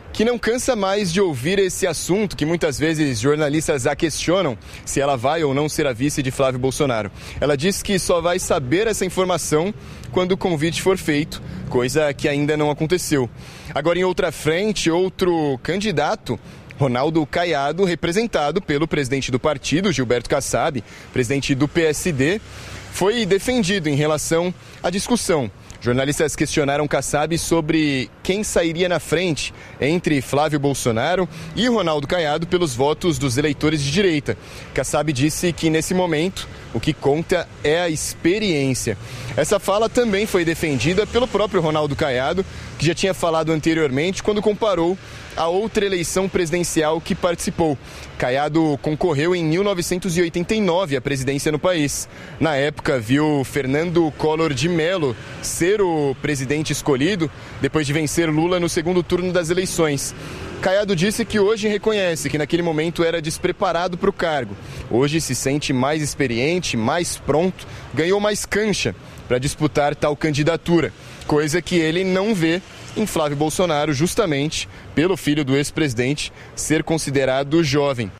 que não cansa mais de ouvir esse assunto, que muitas vezes jornalistas a questionam se ela vai ou não ser a vice de Flávio Bolsonaro. Ela diz que só vai saber essa informação quando o convite for feito, coisa que ainda não aconteceu. Agora, em outra frente, outro candidato, Ronaldo Caiado, representado pelo presidente do partido, Gilberto Kassab, presidente do P S D, foi defendido em relação à discussão. Jornalistas questionaram Kassab sobre quem sairia na frente entre Flávio Bolsonaro e Ronaldo Caiado pelos votos dos eleitores de direita. Kassab disse que, nesse momento, o que conta é a experiência. Essa fala também foi defendida pelo próprio Ronaldo Caiado, que já tinha falado anteriormente quando comparou a outra eleição presidencial que participou. Caiado concorreu em mil novecentos e oitenta e nove à presidência no país. Na época, viu Fernando Collor de Mello ser o presidente escolhido depois de vencer Lula no segundo turno das eleições. Caiado disse que hoje reconhece que naquele momento era despreparado para o cargo. Hoje se sente mais experiente, mais pronto, ganhou mais cancha para disputar tal candidatura, coisa que ele não vê em Flávio Bolsonaro, justamente pelo filho do ex-presidente ser considerado jovem.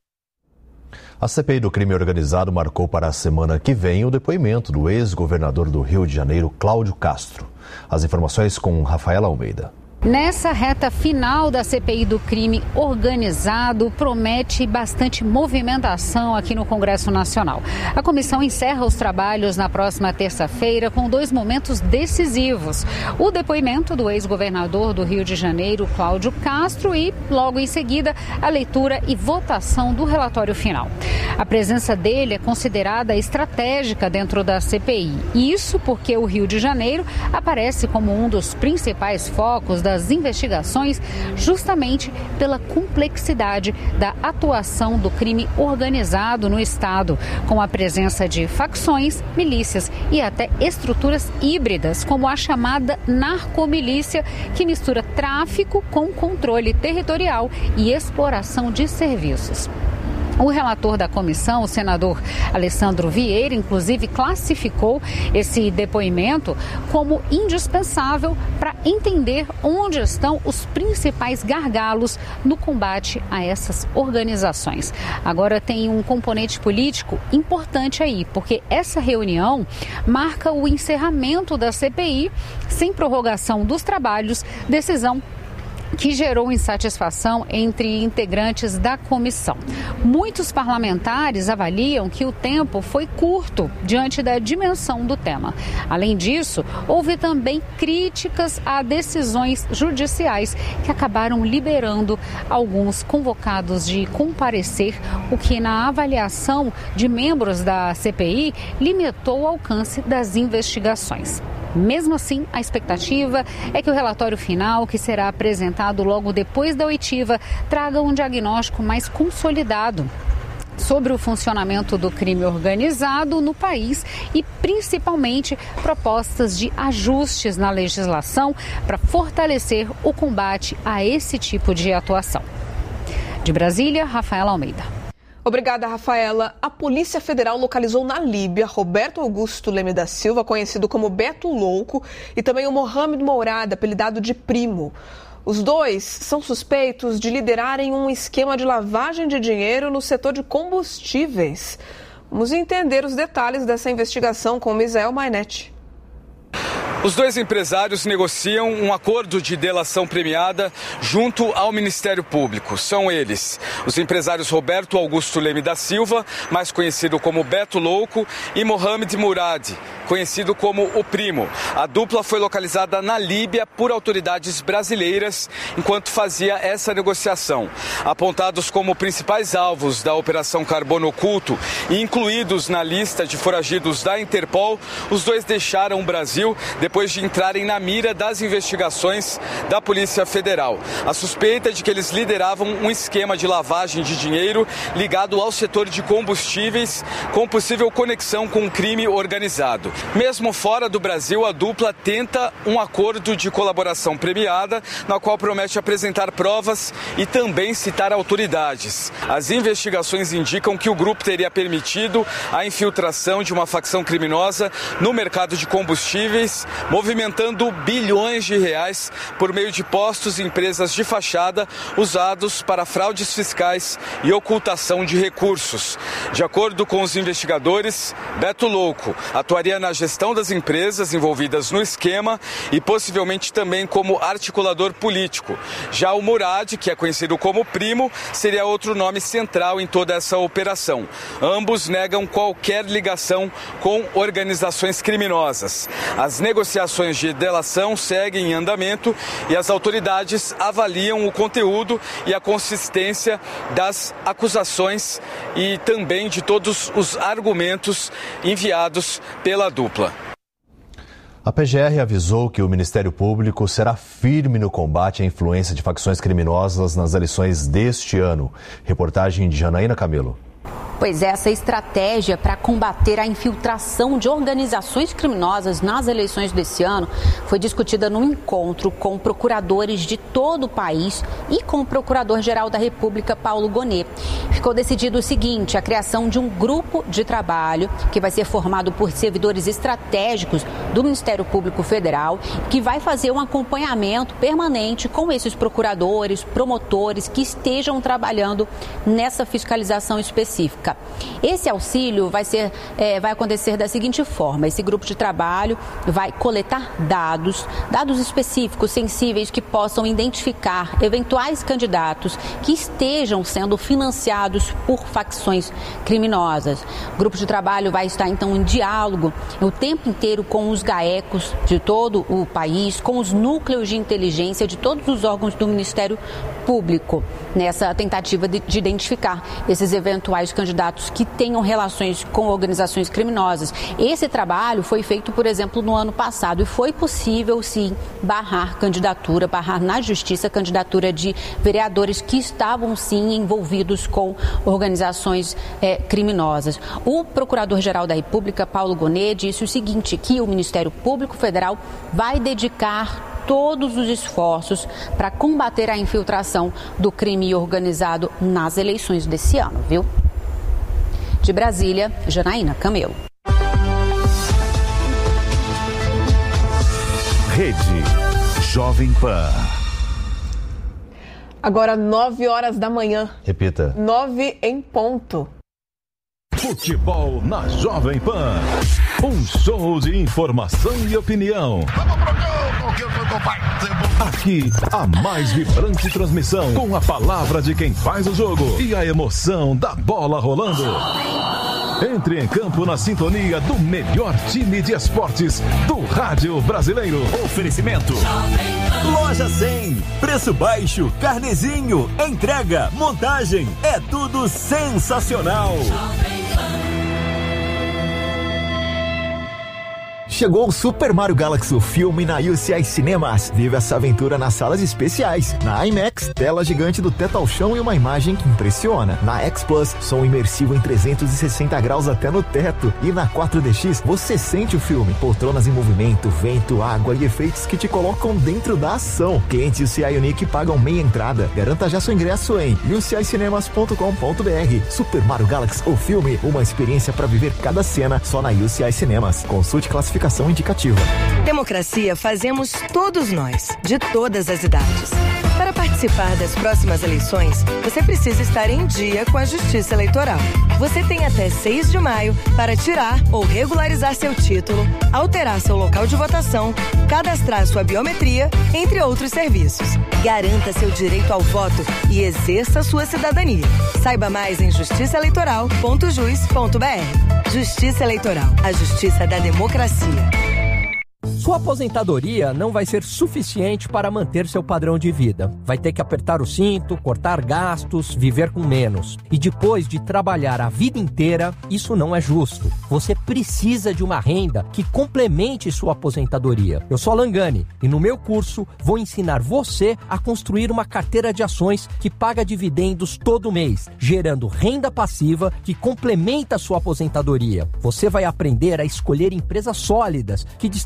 A C P I do crime organizado marcou para a semana que vem o depoimento do ex-governador do Rio de Janeiro, Cláudio Castro. As informações com Rafaela Almeida. Nessa reta final da C P I do crime organizado, promete bastante movimentação aqui no Congresso Nacional. A comissão encerra os trabalhos na próxima terça-feira com dois momentos decisivos. O depoimento do ex-governador do Rio de Janeiro, Cláudio Castro, e, logo em seguida, a leitura e votação do relatório final. A presença dele é considerada estratégica dentro da C P I. Isso porque o Rio de Janeiro aparece como um dos principais focos da das investigações, justamente pela complexidade da atuação do crime organizado no estado, com a presença de facções, milícias e até estruturas híbridas, como a chamada narcomilícia, que mistura tráfico com controle territorial e exploração de serviços. O relator da comissão, o senador Alessandro Vieira, inclusive classificou esse depoimento como indispensável para entender onde estão os principais gargalos no combate a essas organizações. Agora tem um componente político importante aí, porque essa reunião marca o encerramento da C P I sem prorrogação dos trabalhos, decisão que gerou insatisfação entre integrantes da comissão. Muitos parlamentares avaliam que o tempo foi curto diante da dimensão do tema. Além disso, houve também críticas a decisões judiciais que acabaram liberando alguns convocados de comparecer, o que, na avaliação de membros da C P I, limitou o alcance das investigações. Mesmo assim, a expectativa é que o relatório final, que será apresentado logo depois da oitiva, traga um diagnóstico mais consolidado sobre o funcionamento do crime organizado no país e, principalmente, propostas de ajustes na legislação para fortalecer o combate a esse tipo de atuação. De Brasília, Rafaela Almeida. Obrigada, Rafaela. A Polícia Federal localizou na Líbia Roberto Augusto Leme da Silva, conhecido como Beto Louco, e também o Mohamed Mourad, apelidado de Primo. Os dois são suspeitos de liderarem um esquema de lavagem de dinheiro no setor de combustíveis. Vamos entender os detalhes dessa investigação com Misael Mainetti. Os dois empresários negociam um acordo de delação premiada junto ao Ministério Público. São eles os empresários Roberto Augusto Leme da Silva, mais conhecido como Beto Louco, e Mohamed Mourad, conhecido como o Primo. A dupla foi localizada na Líbia por autoridades brasileiras enquanto fazia essa negociação. Apontados como principais alvos da Operação Carbono Oculto e incluídos na lista de foragidos da Interpol, os dois deixaram o Brasil depois de entrarem na mira das investigações da Polícia Federal. A suspeita é de que eles lideravam um esquema de lavagem de dinheiro ligado ao setor de combustíveis, com possível conexão com o crime organizado. Mesmo fora do Brasil, a dupla tenta um acordo de colaboração premiada, na qual promete apresentar provas e também citar autoridades. As investigações indicam que o grupo teria permitido a infiltração de uma facção criminosa no mercado de combustíveis, movimentando bilhões de reais por meio de postos e empresas de fachada usados para fraudes fiscais e ocultação de recursos. De acordo com os investigadores, Beto Louco atuaria na gestão das empresas envolvidas no esquema e possivelmente também como articulador político. Já o Murad, que é conhecido como Primo, seria outro nome central em toda essa operação. Ambos negam qualquer ligação com organizações criminosas. As negociações de delação seguem em andamento e as autoridades avaliam o conteúdo e a consistência das acusações e também de todos os argumentos enviados pela dupla. A P G R avisou que o Ministério Público será firme no combate à influência de facções criminosas nas eleições deste ano. Reportagem de Janaína Camelo. Pois essa estratégia para combater a infiltração de organizações criminosas nas eleições desse ano foi discutida num encontro com procuradores de todo o país e com o Procurador-Geral da República, Paulo Gonet. Ficou decidido o seguinte: a criação de um grupo de trabalho que vai ser formado por servidores estratégicos do Ministério Público Federal, que vai fazer um acompanhamento permanente com esses procuradores, promotores que estejam trabalhando nessa fiscalização específica. Esse auxílio vai ser, é, vai acontecer da seguinte forma: esse grupo de trabalho vai coletar dados, dados específicos, sensíveis, que possam identificar eventuais candidatos que estejam sendo financiados por facções criminosas. O grupo de trabalho vai estar, então, em diálogo o tempo inteiro com os GAECos de todo o país, com os núcleos de inteligência de todos os órgãos do Ministério Público, nessa tentativa de, de identificar esses eventuais candidatos que tenham relações com organizações criminosas. Esse trabalho foi feito, por exemplo, no ano passado, e foi possível, sim, barrar candidatura, barrar na justiça a candidatura de vereadores que estavam, sim, envolvidos com organizações é, criminosas. O Procurador-Geral da República, Paulo Gonet, disse o seguinte, que o Ministério Público Federal vai dedicar todos os esforços para combater a infiltração do crime organizado nas eleições desse ano, viu? De Brasília, Janaína Camelo. Rede Jovem Pan. Agora nove horas da manhã. Repita. Nove em ponto. Futebol na Jovem Pan. Um show de informação e opinião. Aqui, a mais vibrante transmissão, com a palavra de quem faz o jogo e a emoção da bola rolando. Entre em campo na sintonia do melhor time de esportes do rádio brasileiro. Oferecimento Loja cem, preço baixo, carnezinho, entrega, montagem, é tudo sensacional. Chegou o Super Mario Galaxy, o filme na U C I Cinemas. Vive essa aventura nas salas especiais. Na IMAX, tela gigante do teto ao chão e uma imagem que impressiona. Na X Plus, som imersivo em trezentos e sessenta graus até no teto. E na quatro D X, você sente o filme. Poltronas em movimento, vento, água e efeitos que te colocam dentro da ação. Clientes U C I Unique pagam meia entrada. Garanta já seu ingresso em u c i cinemas ponto com ponto b r. Super Mario Galaxy, o filme, uma experiência para viver cada cena só na U C I Cinemas. Consulte classificação indicativa. Democracia fazemos todos nós, de todas as idades. Para participar das próximas eleições, você precisa estar em dia com a Justiça Eleitoral. Você tem até seis de maio para tirar ou regularizar seu título, alterar seu local de votação, cadastrar sua biometria, entre outros serviços. Garanta seu direito ao voto e exerça sua cidadania. Saiba mais em justiça eleitoral ponto jus ponto b r. Justiça Eleitoral, a justiça da democracia. Sua aposentadoria não vai ser suficiente para manter seu padrão de vida. Vai ter que apertar o cinto, cortar gastos, viver com menos. E depois de trabalhar a vida inteira, isso não é justo. Você precisa de uma renda que complemente sua aposentadoria. Eu sou Alan Gani e no meu curso vou ensinar você a construir uma carteira de ações que paga dividendos todo mês, gerando renda passiva que complementa sua aposentadoria. Você vai aprender a escolher empresas sólidas que distribuem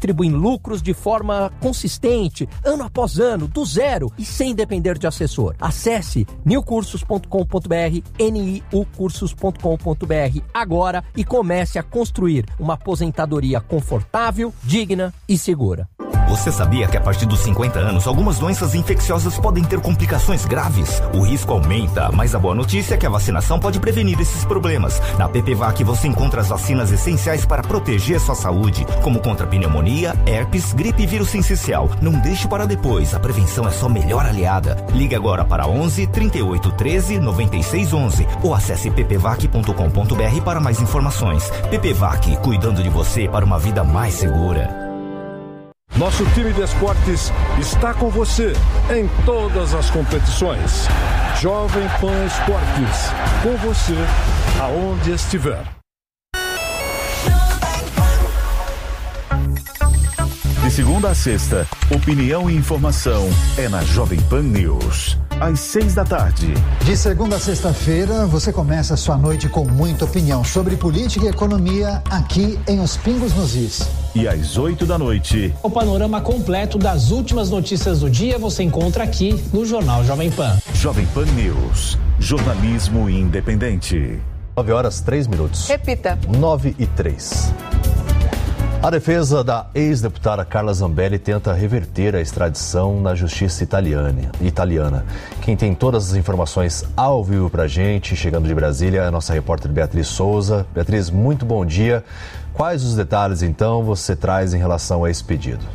lucros de forma consistente, ano após ano, do zero e sem depender de assessor. Acesse new cursos ponto com ponto b r, n i u cursos ponto com ponto b r agora e comece a construir uma aposentadoria confortável, digna e segura. Você sabia que a partir dos cinquenta anos, algumas doenças infecciosas podem ter complicações graves? O risco aumenta, mas a boa notícia é que a vacinação pode prevenir esses problemas. Na P P V A C você encontra as vacinas essenciais para proteger sua saúde, como contra pneumonia, herpes, gripe e vírus sincicial. Não deixe para depois, a prevenção é sua melhor aliada. Ligue agora para onze, trinta e oito, treze, noventa e seis, onze ou acesse p p vac ponto com ponto b r para mais informações. P P V A C, cuidando de você para uma vida mais segura. Nosso time de esportes está com você em todas as competições. Jovem Pan Esportes, com você aonde estiver. De segunda a sexta, opinião e informação é na Jovem Pan News. Às seis da tarde. De segunda a sexta-feira, você começa a sua noite com muita opinião sobre política e economia aqui em Os Pingos nos Is. E às oito da noite. O panorama completo das últimas notícias do dia você encontra aqui no Jornal Jovem Pan. Jovem Pan News. Jornalismo independente. nove horas, três minutos. Repita. nove e três. A defesa da ex-deputada Carla Zambelli tenta reverter a extradição na justiça italiana. italiana. Quem tem todas as informações ao vivo pra gente, chegando de Brasília, é a nossa repórter Beatriz Souza. Beatriz, muito bom dia. Quais os detalhes, então, você traz em relação a esse pedido?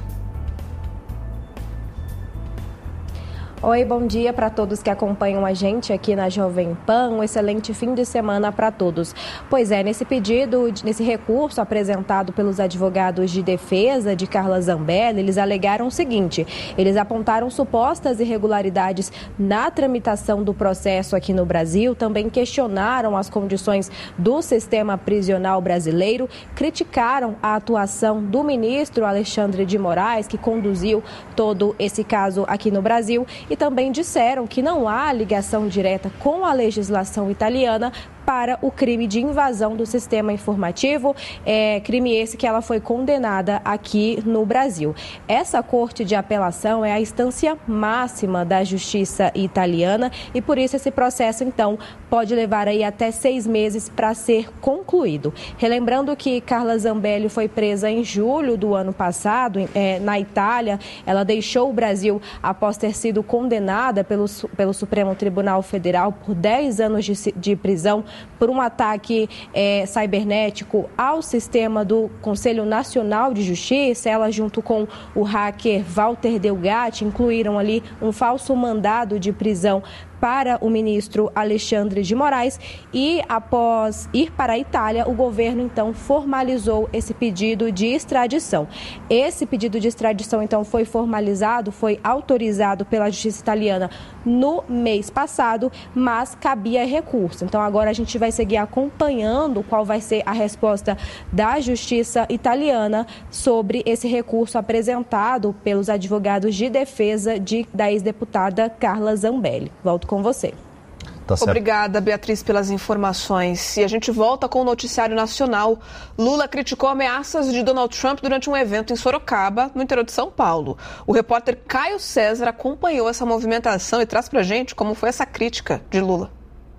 Oi, bom dia para todos que acompanham a gente aqui na Jovem Pan. Um excelente fim de semana para todos. Pois é, nesse pedido, nesse recurso apresentado pelos advogados de defesa de Carla Zambelli, eles alegaram o seguinte: eles apontaram supostas irregularidades na tramitação do processo aqui no Brasil, também questionaram as condições do sistema prisional brasileiro, criticaram a atuação do ministro Alexandre de Moraes, que conduziu todo esse caso aqui no Brasil, e também disseram que não há ligação direta com a legislação italiana para o crime de invasão do sistema informativo, é, crime esse que ela foi condenada aqui no Brasil. Essa corte de apelação é a instância máxima da justiça italiana e por isso esse processo, então, pode levar aí até seis meses para ser concluído. Relembrando que Carla Zambelli foi presa em julho do ano passado, é, na Itália. Ela deixou o Brasil após ter sido condenada pelo, pelo Supremo Tribunal Federal por dez anos de, de prisão por um ataque é, cibernético ao sistema do Conselho Nacional de Justiça. Ela, junto com o hacker Walter Delgatti, incluíram ali um falso mandado de prisão para o ministro Alexandre de Moraes e, após ir para a Itália, o governo, então, formalizou esse pedido de extradição. Esse pedido de extradição, então, foi formalizado, foi autorizado pela Justiça Italiana no mês passado, mas cabia recurso. Então, agora a gente vai seguir acompanhando qual vai ser a resposta da Justiça Italiana sobre esse recurso apresentado pelos advogados de defesa de, da ex-deputada Carla Zambelli. Volto com você. Tá certo. Obrigada, Beatriz, pelas informações. E a gente volta com o noticiário nacional. Lula criticou ameaças de Donald Trump durante um evento em Sorocaba, no interior de São Paulo. O repórter Caio César acompanhou essa movimentação e traz pra gente como foi essa crítica de Lula.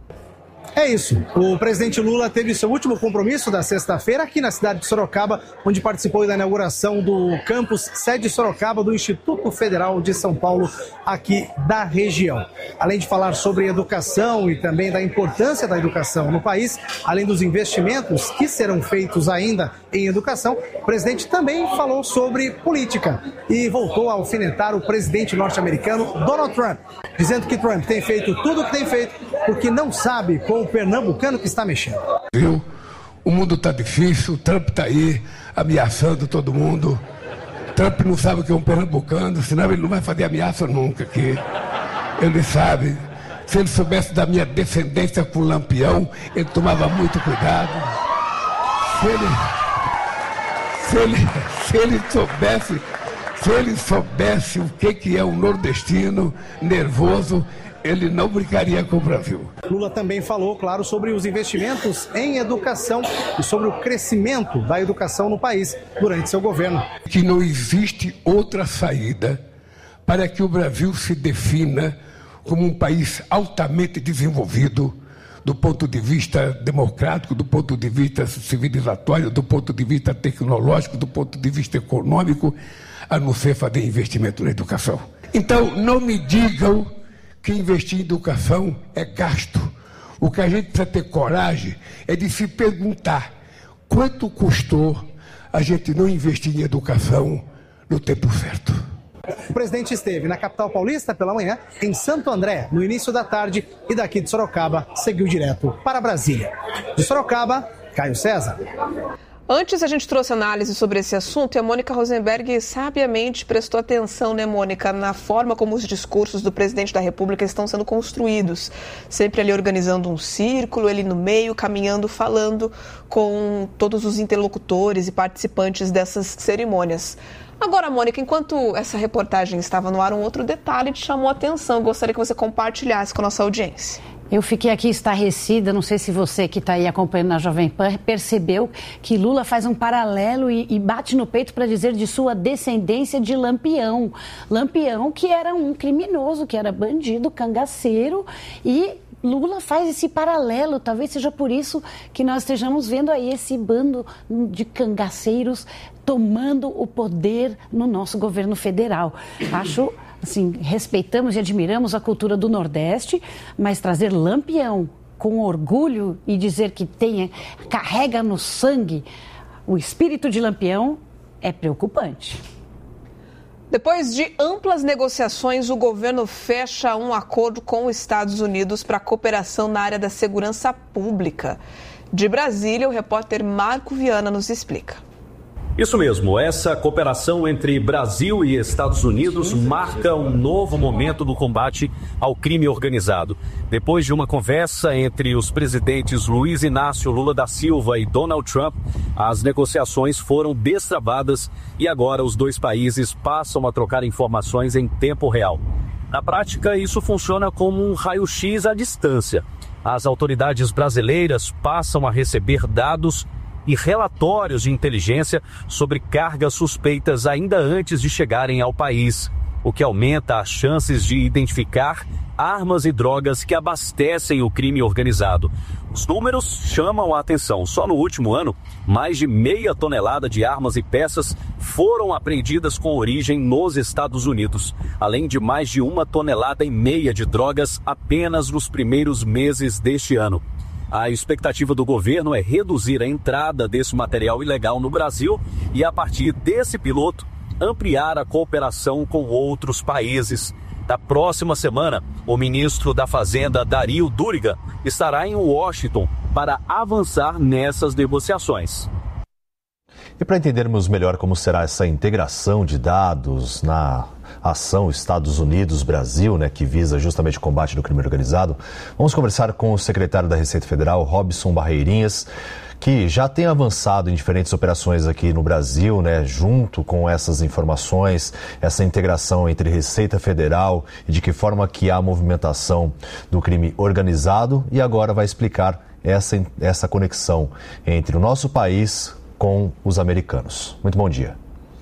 É isso. O presidente Lula teve seu último compromisso da sexta-feira aqui na cidade de Sorocaba, onde participou da inauguração do campus sede Sorocaba do Instituto Federal de São Paulo, aqui da região. Além de falar sobre educação e também da importância da educação no país, além dos investimentos que serão feitos ainda em educação, o presidente também falou sobre política e voltou a alfinetar o presidente norte-americano Donald Trump, dizendo que Trump tem feito tudo o que tem feito porque não sabe com o pernambucano que está mexendo. Viu? O mundo está difícil, o Trump está aí ameaçando todo mundo. Trump não sabe o que é um pernambucano, senão ele não vai fazer ameaça nunca aqui. Ele sabe. Se ele soubesse da minha descendência com o Lampião, ele tomava muito cuidado. Se ele, se ele, se ele soubesse, se ele soubesse o que, que é um nordestino nervoso, ele não brincaria com o Brasil. Lula também falou, claro, sobre os investimentos em educação e sobre o crescimento da educação no país durante seu governo. Que não existe outra saída para que o Brasil se defina como um país altamente desenvolvido do ponto de vista democrático, do ponto de vista civilizatório, do ponto de vista tecnológico, do ponto de vista econômico, a não ser fazer investimento na educação. Então, não me digam que investir em educação é gasto. O que a gente precisa ter coragem é de se perguntar quanto custou a gente não investir em educação no tempo certo. O presidente esteve na capital paulista pela manhã, em Santo André, no início da tarde, e daqui de Sorocaba seguiu direto para Brasília. De Sorocaba, Caio César. Antes a gente trouxe análise sobre esse assunto e a Mônica Rosenberg sabiamente prestou atenção, né, Mônica, na forma como os discursos do presidente da República estão sendo construídos. Sempre ali organizando um círculo, ele no meio, caminhando, falando com todos os interlocutores e participantes dessas cerimônias. Agora, Mônica, enquanto essa reportagem estava no ar, um outro detalhe te chamou a atenção. Eu gostaria que você compartilhasse com a nossa audiência. Eu fiquei aqui estarrecida, não sei se você que está aí acompanhando na Jovem Pan percebeu que Lula faz um paralelo e, e bate no peito para dizer de sua descendência de Lampião. Lampião que era um criminoso, que era bandido, cangaceiro, e Lula faz esse paralelo. Talvez seja por isso que nós estejamos vendo aí esse bando de cangaceiros tomando o poder no nosso governo federal. Acho... Assim, respeitamos e admiramos a cultura do Nordeste, mas trazer Lampião com orgulho e dizer que tem, carrega no sangue o espírito de Lampião é preocupante. Depois de amplas negociações, o governo fecha um acordo com os Estados Unidos para cooperação na área da segurança pública. De Brasília, o repórter Marco Viana nos explica. Isso mesmo, essa cooperação entre Brasil e Estados Unidos marca um novo momento no combate ao crime organizado. Depois de uma conversa entre os presidentes Luiz Inácio Lula da Silva e Donald Trump, as negociações foram destravadas e agora os dois países passam a trocar informações em tempo real. Na prática, isso funciona como um raio-x à distância. As autoridades brasileiras passam a receber dados e relatórios de inteligência sobre cargas suspeitas ainda antes de chegarem ao país, o que aumenta as chances de identificar armas e drogas que abastecem o crime organizado. Os números chamam a atenção. Só no último ano, mais de meia tonelada de armas e peças foram apreendidas com origem nos Estados Unidos, além de mais de uma tonelada e meia de drogas apenas nos primeiros meses deste ano. A expectativa do governo é reduzir a entrada desse material ilegal no Brasil e, a partir desse piloto, ampliar a cooperação com outros países. Na próxima semana, o ministro da Fazenda, Dario Duriga, estará em Washington para avançar nessas negociações. E para entendermos melhor como será essa integração de dados na ação Estados Unidos-Brasil, né, que visa justamente o combate do crime organizado, vamos conversar com o secretário da Receita Federal, Robson Barreirinhas, que já tem avançado em diferentes operações aqui no Brasil, né, junto com essas informações, essa integração entre Receita Federal e de que forma que há a movimentação do crime organizado, e agora vai explicar essa, essa conexão entre o nosso país com os americanos. Muito bom dia.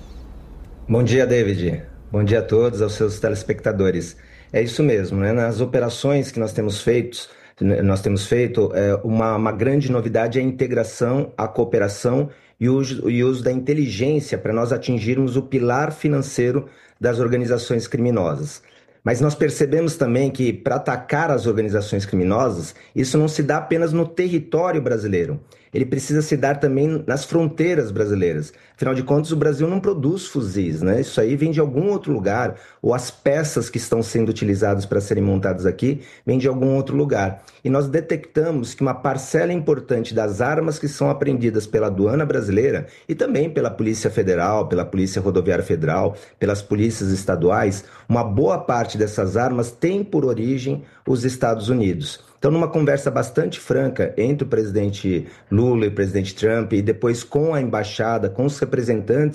Bom dia, David. Bom dia a todos, aos seus telespectadores. É isso mesmo, né? Nas operações que nós temos feito, nós temos feito é, uma, uma grande novidade é a integração, a cooperação e o uso, e uso da inteligência para nós atingirmos o pilar financeiro das organizações criminosas. Mas nós percebemos também que para atacar as organizações criminosas, isso não se dá apenas no território brasileiro. Ele precisa se dar também nas fronteiras brasileiras. Afinal de contas, o Brasil não produz fuzis, né? Isso aí vem de algum outro lugar, ou as peças que estão sendo utilizadas para serem montadas aqui vêm de algum outro lugar. E nós detectamos que uma parcela importante das armas que são apreendidas pela aduana brasileira e também pela Polícia Federal, pela Polícia Rodoviária Federal, pelas polícias estaduais, uma boa parte dessas armas tem por origem os Estados Unidos. Então, numa conversa bastante franca entre o presidente Lula e o presidente Trump, e depois com a embaixada, com os representantes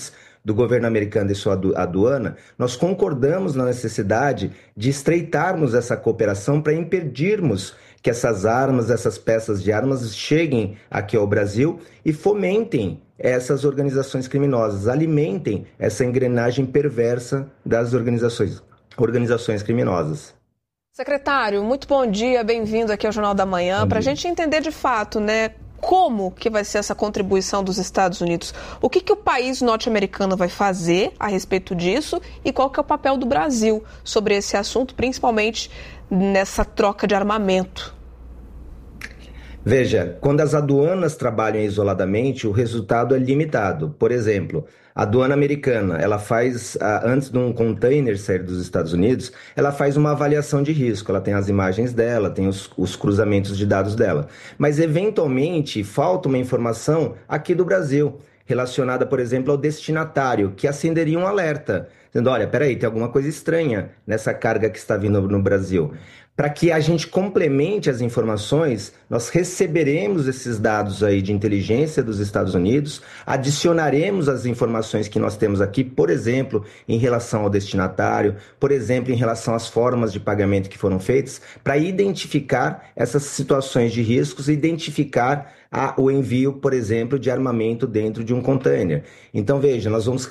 do governo americano e sua aduana, nós concordamos na necessidade de estreitarmos essa cooperação para impedirmos que essas armas, essas peças de armas cheguem aqui ao Brasil e fomentem essas organizações criminosas, alimentem essa engrenagem perversa das organizações, organizações criminosas. Secretário, muito bom dia, bem-vindo aqui ao Jornal da Manhã, para a gente entender de fato, né, como que vai ser essa contribuição dos Estados Unidos, o que, que o país norte-americano vai fazer a respeito disso e qual que é o papel do Brasil sobre esse assunto, principalmente nessa troca de armamento. Veja, quando as aduanas trabalham isoladamente, o resultado é limitado. Por exemplo, a aduana americana, ela faz, antes de um container sair dos Estados Unidos, ela faz uma avaliação de risco, ela tem as imagens dela, tem os, os cruzamentos de dados dela. Mas, eventualmente, falta uma informação aqui do Brasil, relacionada, por exemplo, ao destinatário, que acenderia um alerta, dizendo, olha, peraí, tem alguma coisa estranha nessa carga que está vindo no Brasil. Para que a gente complemente as informações, nós receberemos esses dados aí de inteligência dos Estados Unidos, adicionaremos as informações que nós temos aqui, por exemplo, em relação ao destinatário, por exemplo, em relação às formas de pagamento que foram feitas, para identificar essas situações de riscos e identificar a, o envio, por exemplo, de armamento dentro de um container. Então, veja, nós vamos